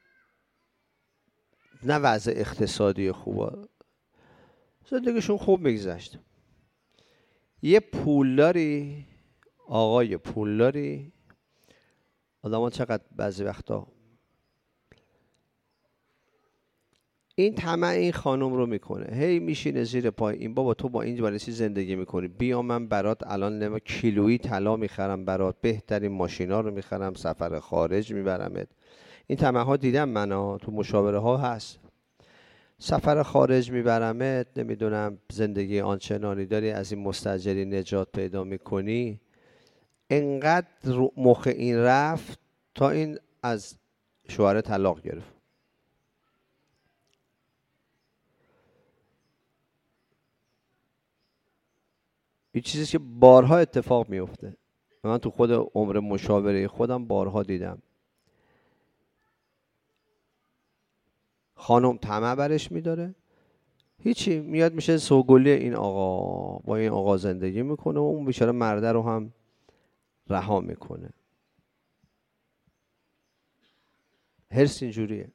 نه وضع اقتصادی خوبه، زندگیشون خوب میگذشت. یه پولداری، آقای پولداری، آدم ها چقدر بعضی وقتا این طمع این خانم رو میکنه، هی میشینه زیر پای این بابا تو با این برای چی زندگی میکنی، بیا من برات الان نما کیلویی طلا میخرم برات، بهترین ماشینا رو میخرم، سفر خارج میبرمت. این طمع ها دیدم من ها، تو مشاوره ها هست، سفر خارج میبرمت، نمیدونم زندگی آنچنانی داری، از این مستاجری نجات پیدا میکنی. انقدر مخ این رفت تا این از شوهر طلاق گرفت. این چیزی که بارها اتفاق میفته. من تو خود عمر مشاوره خودم بارها دیدم. خانم طمع برش میداره، هیچی، میاد میشه سوگلی این آقا، با این آقا زندگی میکنه و اون بیچاره مرده رو هم رها میکنه. هرس اینجوریه.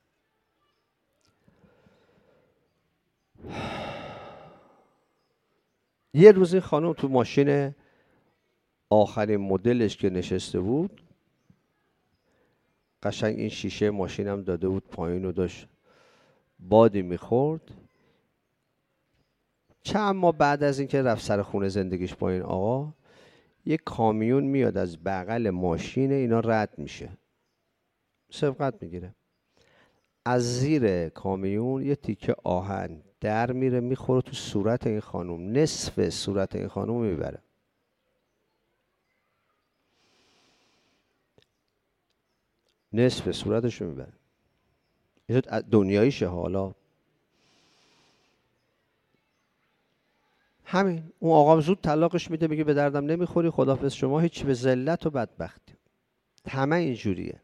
یه روز این خانم تو ماشین آخرین مدلش که نشسته بود، قشنگ این شیشه ماشینم داده بود پایین و داشت بادی میخورد. چند ماه بعد از اینکه رفت سر خونه زندگیش با این آقا، یک کامیون میاد از بغل ماشین اینا رد میشه، سبقت میگیره، از زیر کامیون یه تیکه آهن در میره میخوره تو صورت این خانم، نصف صورت این خانم میبره. نصف صورتشو میبره. این دنیاییشه. حالا همین اون آقا زود طلاقش میده، میگه به دردم نمیخوری، خداحافظ شما، هیچی، به ذلت و بدبختی. همه اینجوریه.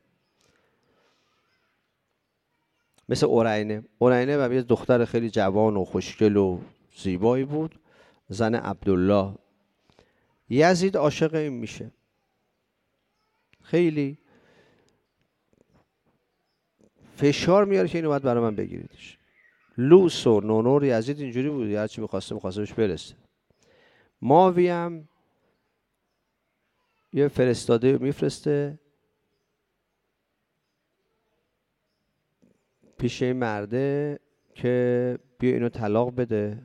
مثل اورینه. اورینه و یه دختر خیلی جوان و خوشگل و زیبایی بود، زن عبدالله. یزید عاشق این میشه، خیلی فشار میاره که اینو باید برای من بگیریدش. لوس و نونور یزید اینجوری بود، هرچی میخواسته میخواسته بهش برسه. ماوی هم یه فرستاده میفرسته پیش این مرده که بیا اینو طلاق بده،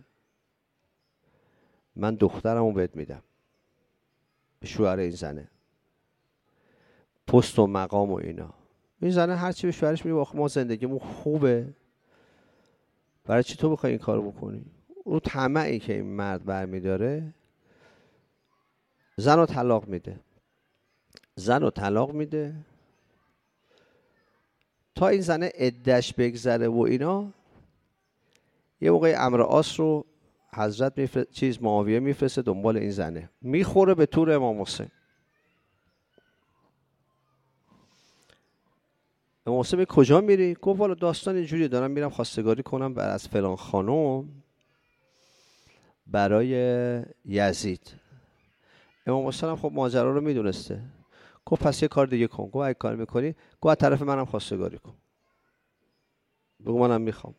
من دخترمو بهت میدم. به شوهر این زنه، پست و مقام و اینا. این زنه هرچی به شوهرش میگه ما زندگیمون خوبه، برای چی تو بخوای این کارو بکنی؟ اون طمعی که این مرد برمیداره زن رو طلاق میده. زن رو طلاق میده، تا این زنه عده‌اش بگذره و اینا، یه موقع امر عاص رو حضرت میفر... چیز معاویه میفرسته دنبال این زنه، میخوره به تور امام حسین. امام حسین میگه کجا میری؟ گفت والا داستان اینجوری دارم میرم خواستگاری کنم بر از فلان خانم برای یزید. امام حسین هم خب ماجرا رو میدونسته، گفت پس یه کار دیگه کن. گفت اگه کار میکنی گفت از طرف منم خواستگاری کن، بگو منم میخوام.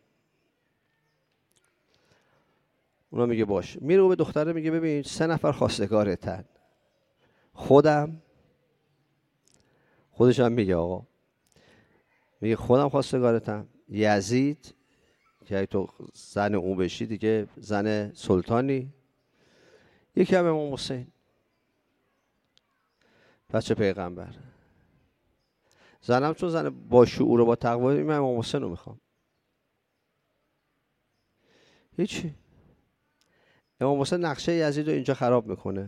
اونا میگه باش. میره و به دختره میگه ببین سه نفر خواستگارتن، خودم، خودش هم میگه آقا، میگه خودم خواستگارتم، یزید که تو زن اون بشی دیگه زن سلطانی، یکی هم امام حسین بچه پیغمبر. زنم چون زن با شعور و با تقوی، من امام حسین رو میخوام. هیچی. امام حسین نقشه یزید رو اینجا خراب میکنه.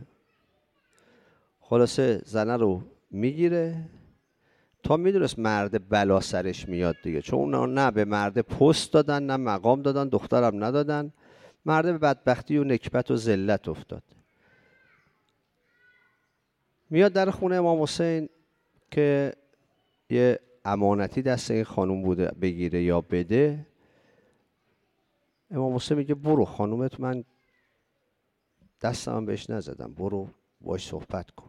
خلاصه زنه رو میگیره، تا میدونست مرد بلا سرش میاد دیگه، چون اونا نه به مرد پست دادن نه مقام دادن، دخترم ندادن، مرد به بدبختی و نکبت و ذلت افتاد. میاد در خونه امام حسین که یه امانتی دست این خانوم بوده بگیره یا بده. امام حسین میگه برو خانومت من دستم بهش نزدم، برو باش صحبت کن.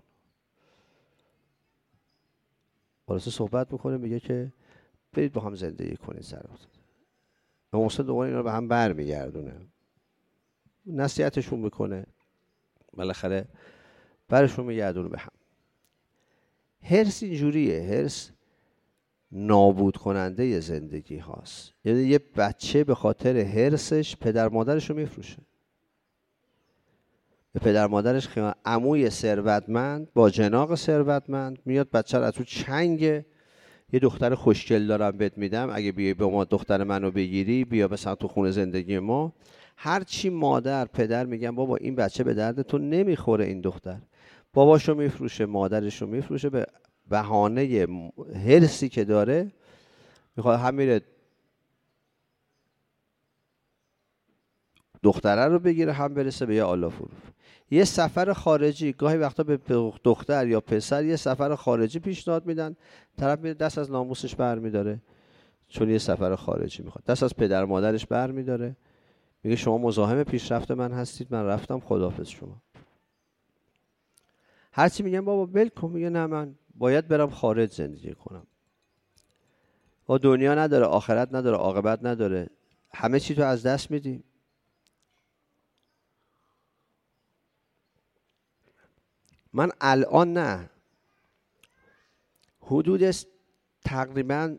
خلاصه صحبت میکنه، میگه که برید با هم زندگی کنید سر وقت. امام حسین دوباره اینا رو به هم برمیگردونه، نصیحتشون میکنه، بالاخره برشون میگردونه به هم. حرص اینجوریه، حرص نابود کننده زندگی هاست. یعنی یه بچه به خاطر حرصش پدر مادرش رو میفروشه، به پدر مادرش خیانت. عموی ثروتمند با جناق ثروتمند میاد بچه رو از تو چنگ یه دختر خوشگل دارم بهت میدم، اگه بیای به ما دختر منو بگیری بیا مثلا تو خونه زندگی ما. هرچی مادر پدر میگن بابا این بچه به دردتون نمیخوره، این دختر باباشو میفروشه مادرشو میفروشه، به بهانه حرصی که داره میخواد هم میره دختره رو بگیره هم برسه به یه آلا فروف. یه سفر خارجی گاهی وقتا به دختر یا پسر یه سفر خارجی پیشنهاد میدن، طرف میره دست از ناموسش برمیداره چون یه سفر خارجی میخواد، دست از پدر مادرش برمیداره، میگه شما مزاحم پیشرفت من هستید، من رفتم خداحافظ شما. هرچی میگن بابا ول کن، میگه نه من باید برم خارج زندگی کنم. و دنیا نداره، آخرت نداره، عاقبت نداره، همه چی تو از دست میدی. من الان نه، حدود تقریبا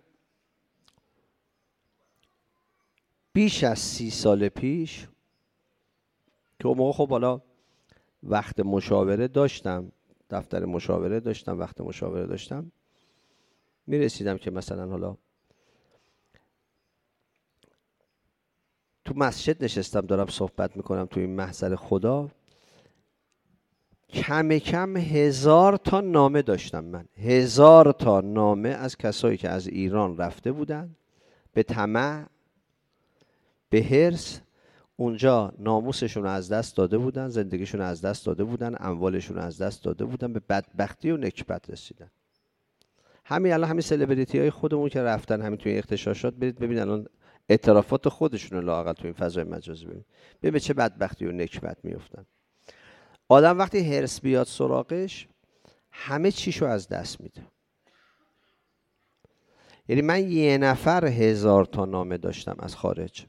بیش از سی سال پیش که اون موقع خب حالا وقت مشاوره داشتم، دفتر مشاوره داشتم، وقت مشاوره داشتم، میرسیدم که مثلا حالا تو مسجد نشستم دارم صحبت میکنم تو این محضر خدا، کم کم هزار تا نامه داشتم من، هزار تا نامه از کسایی که از ایران رفته بودن به طمع، به حرص، اونجا ناموسشون رو از دست داده بودن، زندگیشون رو از دست داده بودن، اموالشون رو از دست داده بودن، به بدبختی و نکبت رسیدن. همین الان همین سلبریتی های خودمون که رفتن همین توی اغتشاشات، برید ببینن الان اعترافات خودشون رو لااقل توی این فضای مجازی ببین ببین به چه بدبختی و نکبت میافتن. آدم وقتی حرص بیاد سراغش همه چیشو از دست میده. یعنی من یه نفر هزار تا نامه داشتم از خارج.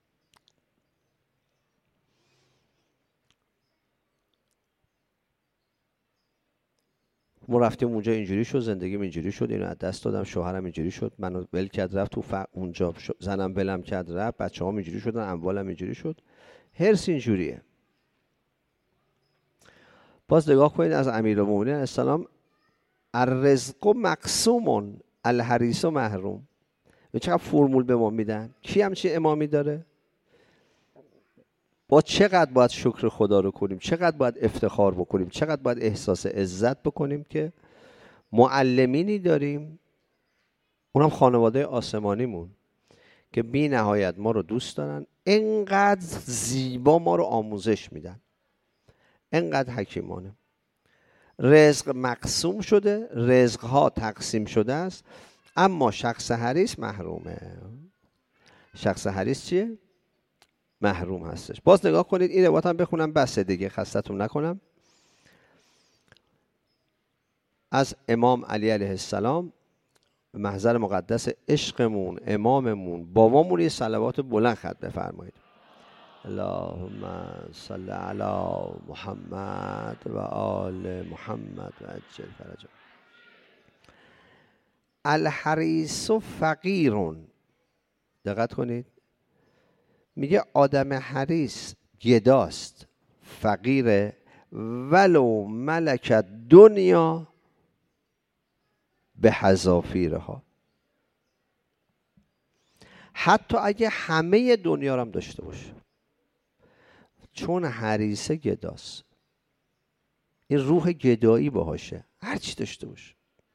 ما رفتیم اونجا اینجوری شد، زندگیم اینجوری شد، اینو از دست دادم، شوهرم اینجوری شد، منو ول کرد رفت تو ف... اونجا ش... زنم ولم کرد رفت، بچه‌هام اینجوری شدن، اموالم اینجوری شد. حرص اینجوریه. باز نگاه کنید از امیرالمومنین علیه السلام، الرزق مقسوم الحریص محروم. به چقدر فرمول به ما میدن. کی همچین امامی داره؟ با چقدر باید شکر خدا رو کنیم، چقدر باید افتخار بکنیم، چقدر باید احساس عزت بکنیم که معلمینی داریم اونم خانواده آسمانیمون که بی نهایت ما رو دوست دارن، انقدر زیبا ما رو آموزش میدن، انقدر حکیمانه. رزق مقسوم شده، رزقها تقسیم شده است، اما شخص حریص محرومه. شخص حریص چیه؟ محروم هستش. باز نگاه کنید، این روایت هم بخونم بسه دیگه، خستتون نکنم. از امام علی علیه السلام، محضر مقدس عشقمون، اماممون، بابامون، یه صلوات بلند خط بفرمایید. اللهم صل علی محمد و آل محمد و عجل فرجه. الحریص فقیرون، دقت کنید، میگه آدم حریص گداست، فقیره، ولو ملکت دنیا به حذافیرها، حتی اگه همه دنیا رو هم داشته باشه، چون حریصه گداست. این روح گدایی باهاشه، هر چی داشته باشه.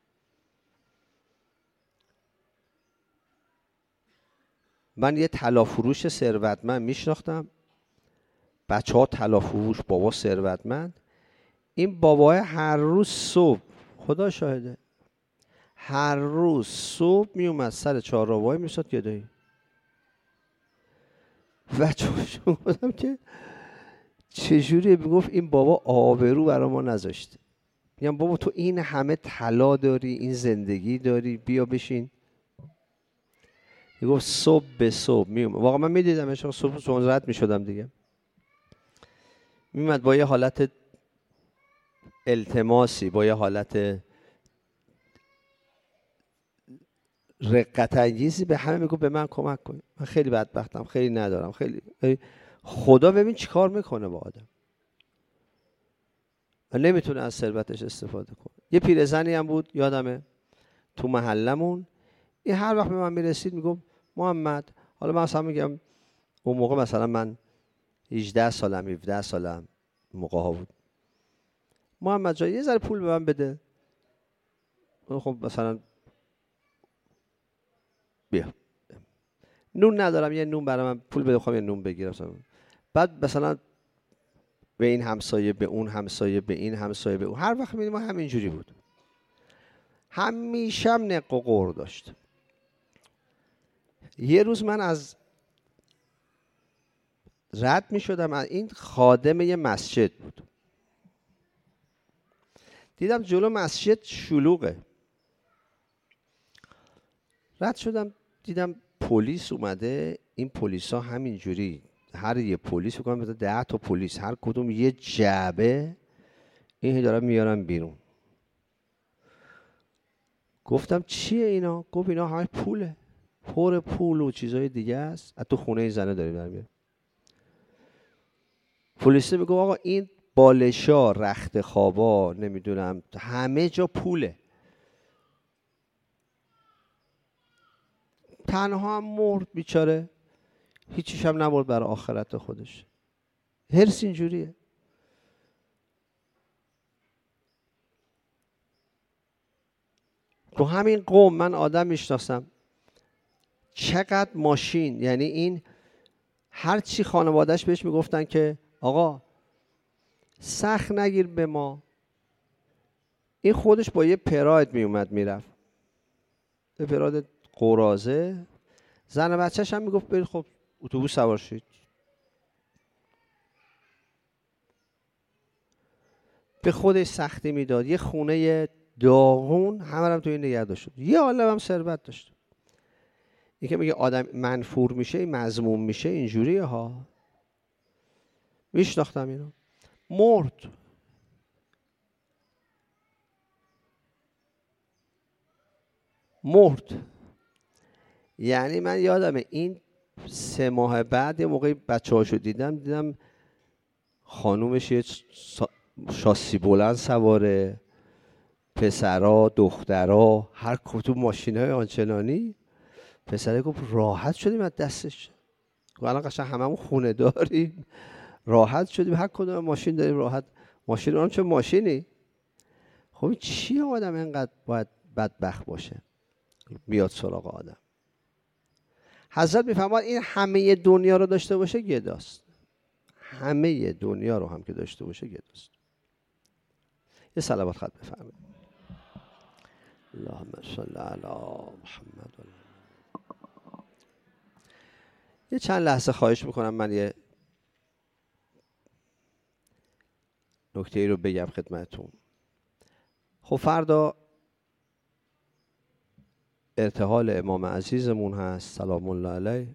من یه طلافروش ثروتمند میشناختم، بچه ها طلافروش، بابا ثروتمند. این بابا هر روز صبح، خدا شاهده، هر روز صبح میومد سر چهارراهی میشد گدایی. و چون گفتم که چجوریه؟ میگفت این بابا آبرو برای ما نذاشته. میگم بابا تو این همه طلا داری، این زندگی داری، بیا بشین. میگفت صبح به صبح میومد، واقعا من میدیدم صبح صبح رد میشدم دیگه، میومد با یه حالت التماسی، با یه حالت رقت انگیزی به همه میگفت به من کمک کن، من خیلی بدبختم، خیلی ندارم، خیلی. خدا ببین چی کار میکنه با آدم و نمیتونه از ثروتش استفاده کنه. یه پیرزنی هم بود یادمه تو محلمون، این هر وقت به من میرسید میگفت محمد، حالا من مثلا میگم اون موقع مثلا من هجده سالم، هفده سالم موقع ها بود، محمد جان یه ذره پول به من بده. خب مثلا بیا نون ندارم، یه نون برای من پول بده، خواهم یه نون بگیرم مثلا. بعد مثلا به این همسایه، به اون همسایه، به این همسایه، به اون، هر وقت میدیم همینجوری بود. همیشه هم نق و قور داشت. یه روز من از رد می شدم، این خادم یه مسجد بود، دیدم جلو مسجد شلوغه، رد شدم دیدم پلیس اومده. این پلیس ها همینجوری، هر یه پلیس بکنم بده ده تا پلیس، هر کدوم یه جعبه، این دارم میارم بیرون. گفتم چیه اینا؟ گفت اینا همه پوله، پر پول و چیزای دیگه است، از تو خونه این زنه داریم در میاد. پلیس میگه آقا این بالشا، رخت خوابا، نمیدونم همه جا پوله. تنها هم مرد بیچاره، هیچیش هم نبرد برای آخرت خودش. هرس اینجوریه. تو همین قوم من آدم میشناسم چقدر ماشین، یعنی این هر چی خانوادهش بهش میگفتن که آقا سخت نگیر به ما، این خودش با یه پراید میومد میرفت، یه پراید قرازه. زن و بچهش هم میگفت برید خب اتوبوس سوار شید. به خودش سختی میداد. یه خونه داغون همه هم توی نگه داشت. یه عالم هم ثروت داشت. این که میگه آدم منفور میشه، مذموم میشه، اینجوریه ها. میشناختم اینو. مرد. مرد. یعنی من یادمه این سه ماه بعد یه موقعی بچه هاشو دیدم، دیدم خانومش یه شاسی بلند سواره، پسرا، دخترا، هر کدوم ماشینای آنچنانی. پسره گفت راحت شدیم از دستش. گفت الان قشنگ هممون خونه داریم، راحت شدیم، هر کدوم ماشین داریم، راحت. ماشین رو هم چه ماشینی؟ خب چیه آدم اینقدر باید بدبخت باشه؟ بیاد سراغ آدم. حضرت میفرماد این همه دنیا رو داشته باشه گداست. همه دنیا رو هم که داشته باشه گداست. یه صلوات خط بفرمایید. اللهم صل علی محمد. یه چند لحظه خواهش میکنم من یه نکته ای رو بگم خدمتتون. خب فردا ارتحال امام عزیزمون هست سلام الله علیه.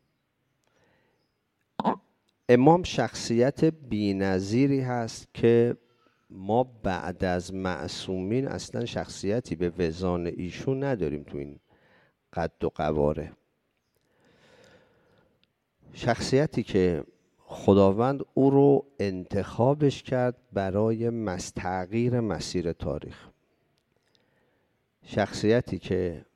امام شخصیت بی‌نظیری هست که ما بعد از معصومین اصلا شخصیتی به وزان ایشون نداریم تو این قد و قواره. شخصیتی که خداوند او رو انتخابش کرد برای مس- تغییر مسیر تاریخ. شخصیتی که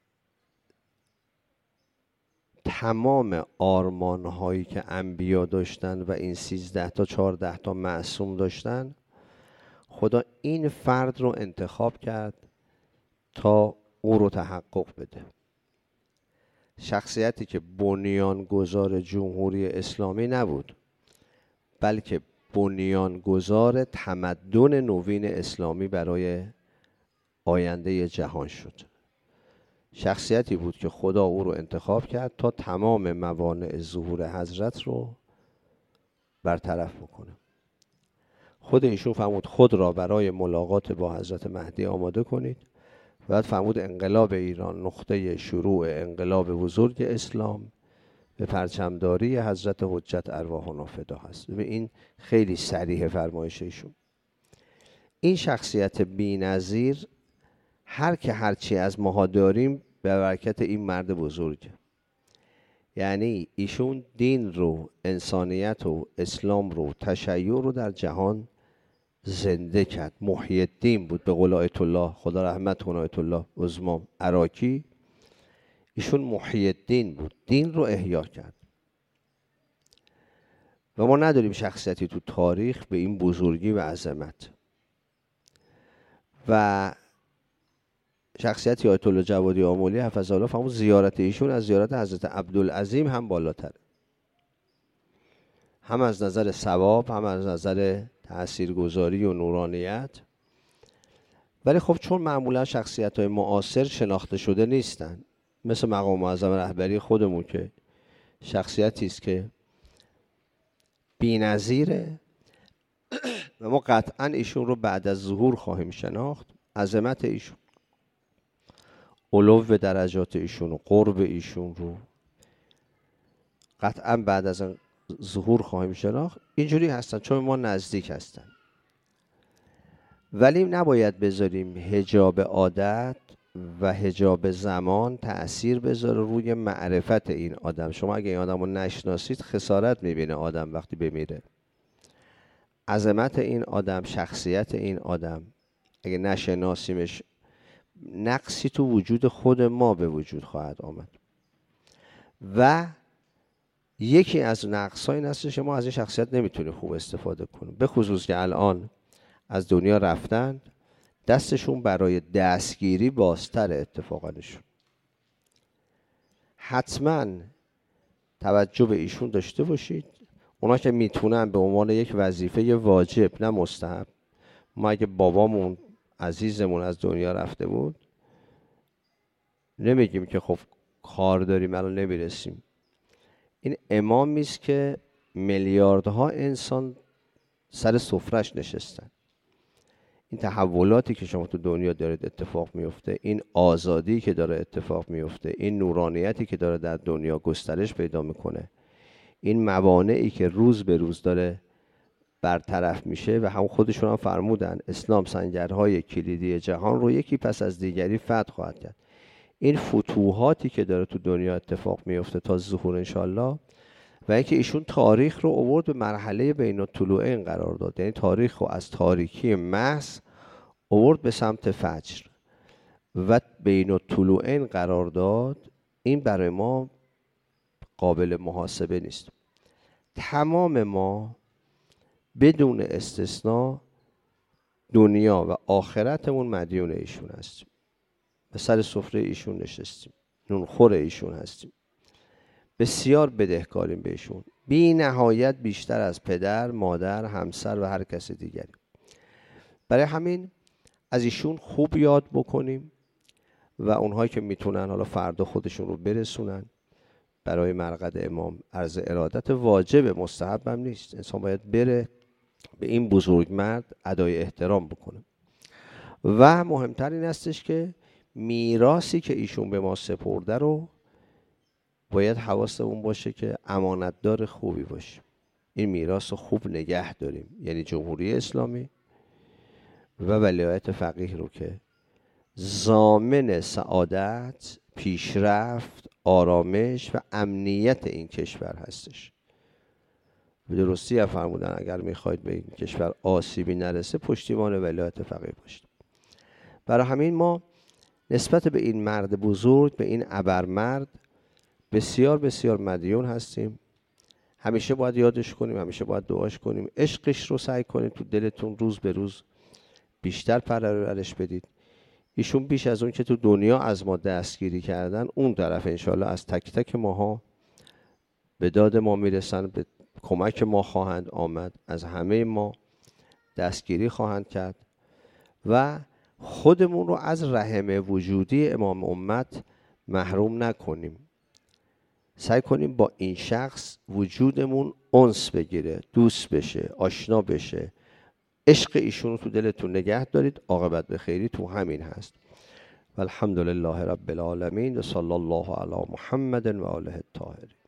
تمام آرمان هایی که انبیا داشتن و این سیزده تا چهارده تا معصوم داشتن، خدا این فرد رو انتخاب کرد تا او رو تحقق بده. شخصیتی که بنیانگذار جمهوری اسلامی نبود، بلکه بنیانگذار تمدن نوین اسلامی برای آینده جهان شد. شخصیتی بود که خدا او رو انتخاب کرد تا تمام موانع ظهور حضرت رو برطرف بکنه. خود ایشون فرمود خود را برای ملاقات با حضرت مهدی آماده کنید. بعد فرمود انقلاب ایران نقطه شروع انقلاب بزرگ اسلام به پرچمداری حضرت حجت ارواحنا فدا هست. این خیلی صریح فرمایش ایشون. این شخصیت بی‌نظیر هر که هرچی از ماها داریم به برکت این مرد بزرگه. یعنی ایشون دین رو، انسانیت و اسلام رو، تشیع رو در جهان زنده کرد. محی الدین بود به قول آیت الله، خدا رحمت کنه آیت الله عظما عراقی. ایشون محی الدین بود، دین رو احیا کرد. و ما نداریم شخصیتی تو تاریخ به این بزرگی و عظمت. و شخصیتی آیت الله جوادی آملی حفظه الله فرمود زیارت ایشون از زیارت حضرت عبدالعظیم هم بالاتره، هم از نظر ثواب هم از نظر تاثیرگذاری و نورانیت. ولی خب چون معمولا شخصیت‌های معاصر شناخته شده نیستن، مثل مقام معظم رهبری خودمون که شخصیتی است که بی‌نظیره و ما قطعا ایشون رو بعد از ظهور خواهیم شناخت. عظمت ایشون، علو درجات ایشون و قرب ایشون رو قطعا بعد از ظهور خواهیم شناخت. اینجوری هستن چون ما نزدیک هستن. ولی نباید بذاریم حجاب عادت و حجاب زمان تأثیر بذاره روی معرفت این آدم. شما اگه این آدم رو نشناسید خسارت میبینه آدم وقتی بمیره. عظمت این آدم، شخصیت این آدم اگه نشناسیمش، نقصی تو وجود خود ما به وجود خواهد آمد. و یکی از نقص‌های این هستش که ما از این شخصیت نمیتونیم خوب استفاده کنیم، به خصوص که الان از دنیا رفتن، دستشون برای دستگیری بازتر اتفاقانشون. حتما توجه به ایشون داشته باشید. اونا که میتونن به عنوان یک وظیفه واجب نه مستحب. ما اگه بابامون عزیزمون از دنیا رفته بود نمیگیم که خب کار داریم الان نمیرسیم. این امامی است که میلیاردها انسان سر سفرش نشستن. این تحولاتی که شما تو دنیا دارید اتفاق میفته، این آزادی که داره اتفاق میفته، این نورانیتی که داره در دنیا گسترش پیدا میکنه، این موانعی که روز به روز داره برطرف میشه و هم خودشون هم فرمودن اسلام سنگرهای کلیدی جهان رو یکی پس از دیگری فتح خواهد کرد. این فتوحاتی که داره تو دنیا اتفاق میفته تا ظهور انشالله، و اینکه ایشون تاریخ رو آورد به مرحله بین الطلوعین قرار داد، یعنی تاریخ رو از تاریکی محض آورد به سمت فجر و بین الطلوعین قرار داد. این برای ما قابل محاسبه نیست. تمام ما بدون استثناء دنیا و آخرتمون مدیون ایشون هستیم. به سر سفره ایشون نشستیم، نونخور ایشون هستیم، بسیار بدهکاریم بهشون، بی نهایت بیشتر از پدر، مادر، همسر و هر کس دیگری. برای همین از ایشون خوب یاد بکنیم و اونهایی که میتونن حالا فردا خودشون رو برسونن برای مرقد امام. عرض ارادت واجب، مستحب هم نیست، انسان باید بره به این بزرگ مرد ادای احترام بکنه. و مهمتر این هستش که میراثی که ایشون به ما سپرده رو باید حواسمون باشه که امانتدار خوبی باشیم، این میراث رو خوب نگه داریم، یعنی جمهوری اسلامی و ولایت فقیه رو که ضامن سعادت، پیشرفت، آرامش و امنیت این کشور هستش. به درستی هم فرمودن اگر میخواید به این کشور آسیبی نرسه پشتیبان ولایت فقیه باشید. برای همین ما نسبت به این مرد بزرگ، به این ابرمرد بسیار بسیار مدیون هستیم. همیشه باید یادش کنیم، همیشه باید دعاش کنیم، عشقش رو سعی کنیم تو دلتون روز به روز بیشتر پرورش بدید. ایشون بیش از اون که تو دنیا از ما دستگیری کردن، اون طرف انشالله از تک تک ماها به داد ما میرسن، به کمک ما خواهند آمد، از همه ما دستگیری خواهند کرد و خودمون رو از رحم وجودی امام امت محروم نکنیم. سعی کنیم با این شخص وجودمون انس بگیره، دوست بشه، آشنا بشه. عشق ایشون رو تو دلتون نگه دارید، عاقبت به خیری تو همین هست. و الحمدلله رب العالمین و صلی الله علی محمد و آله الطاهرین.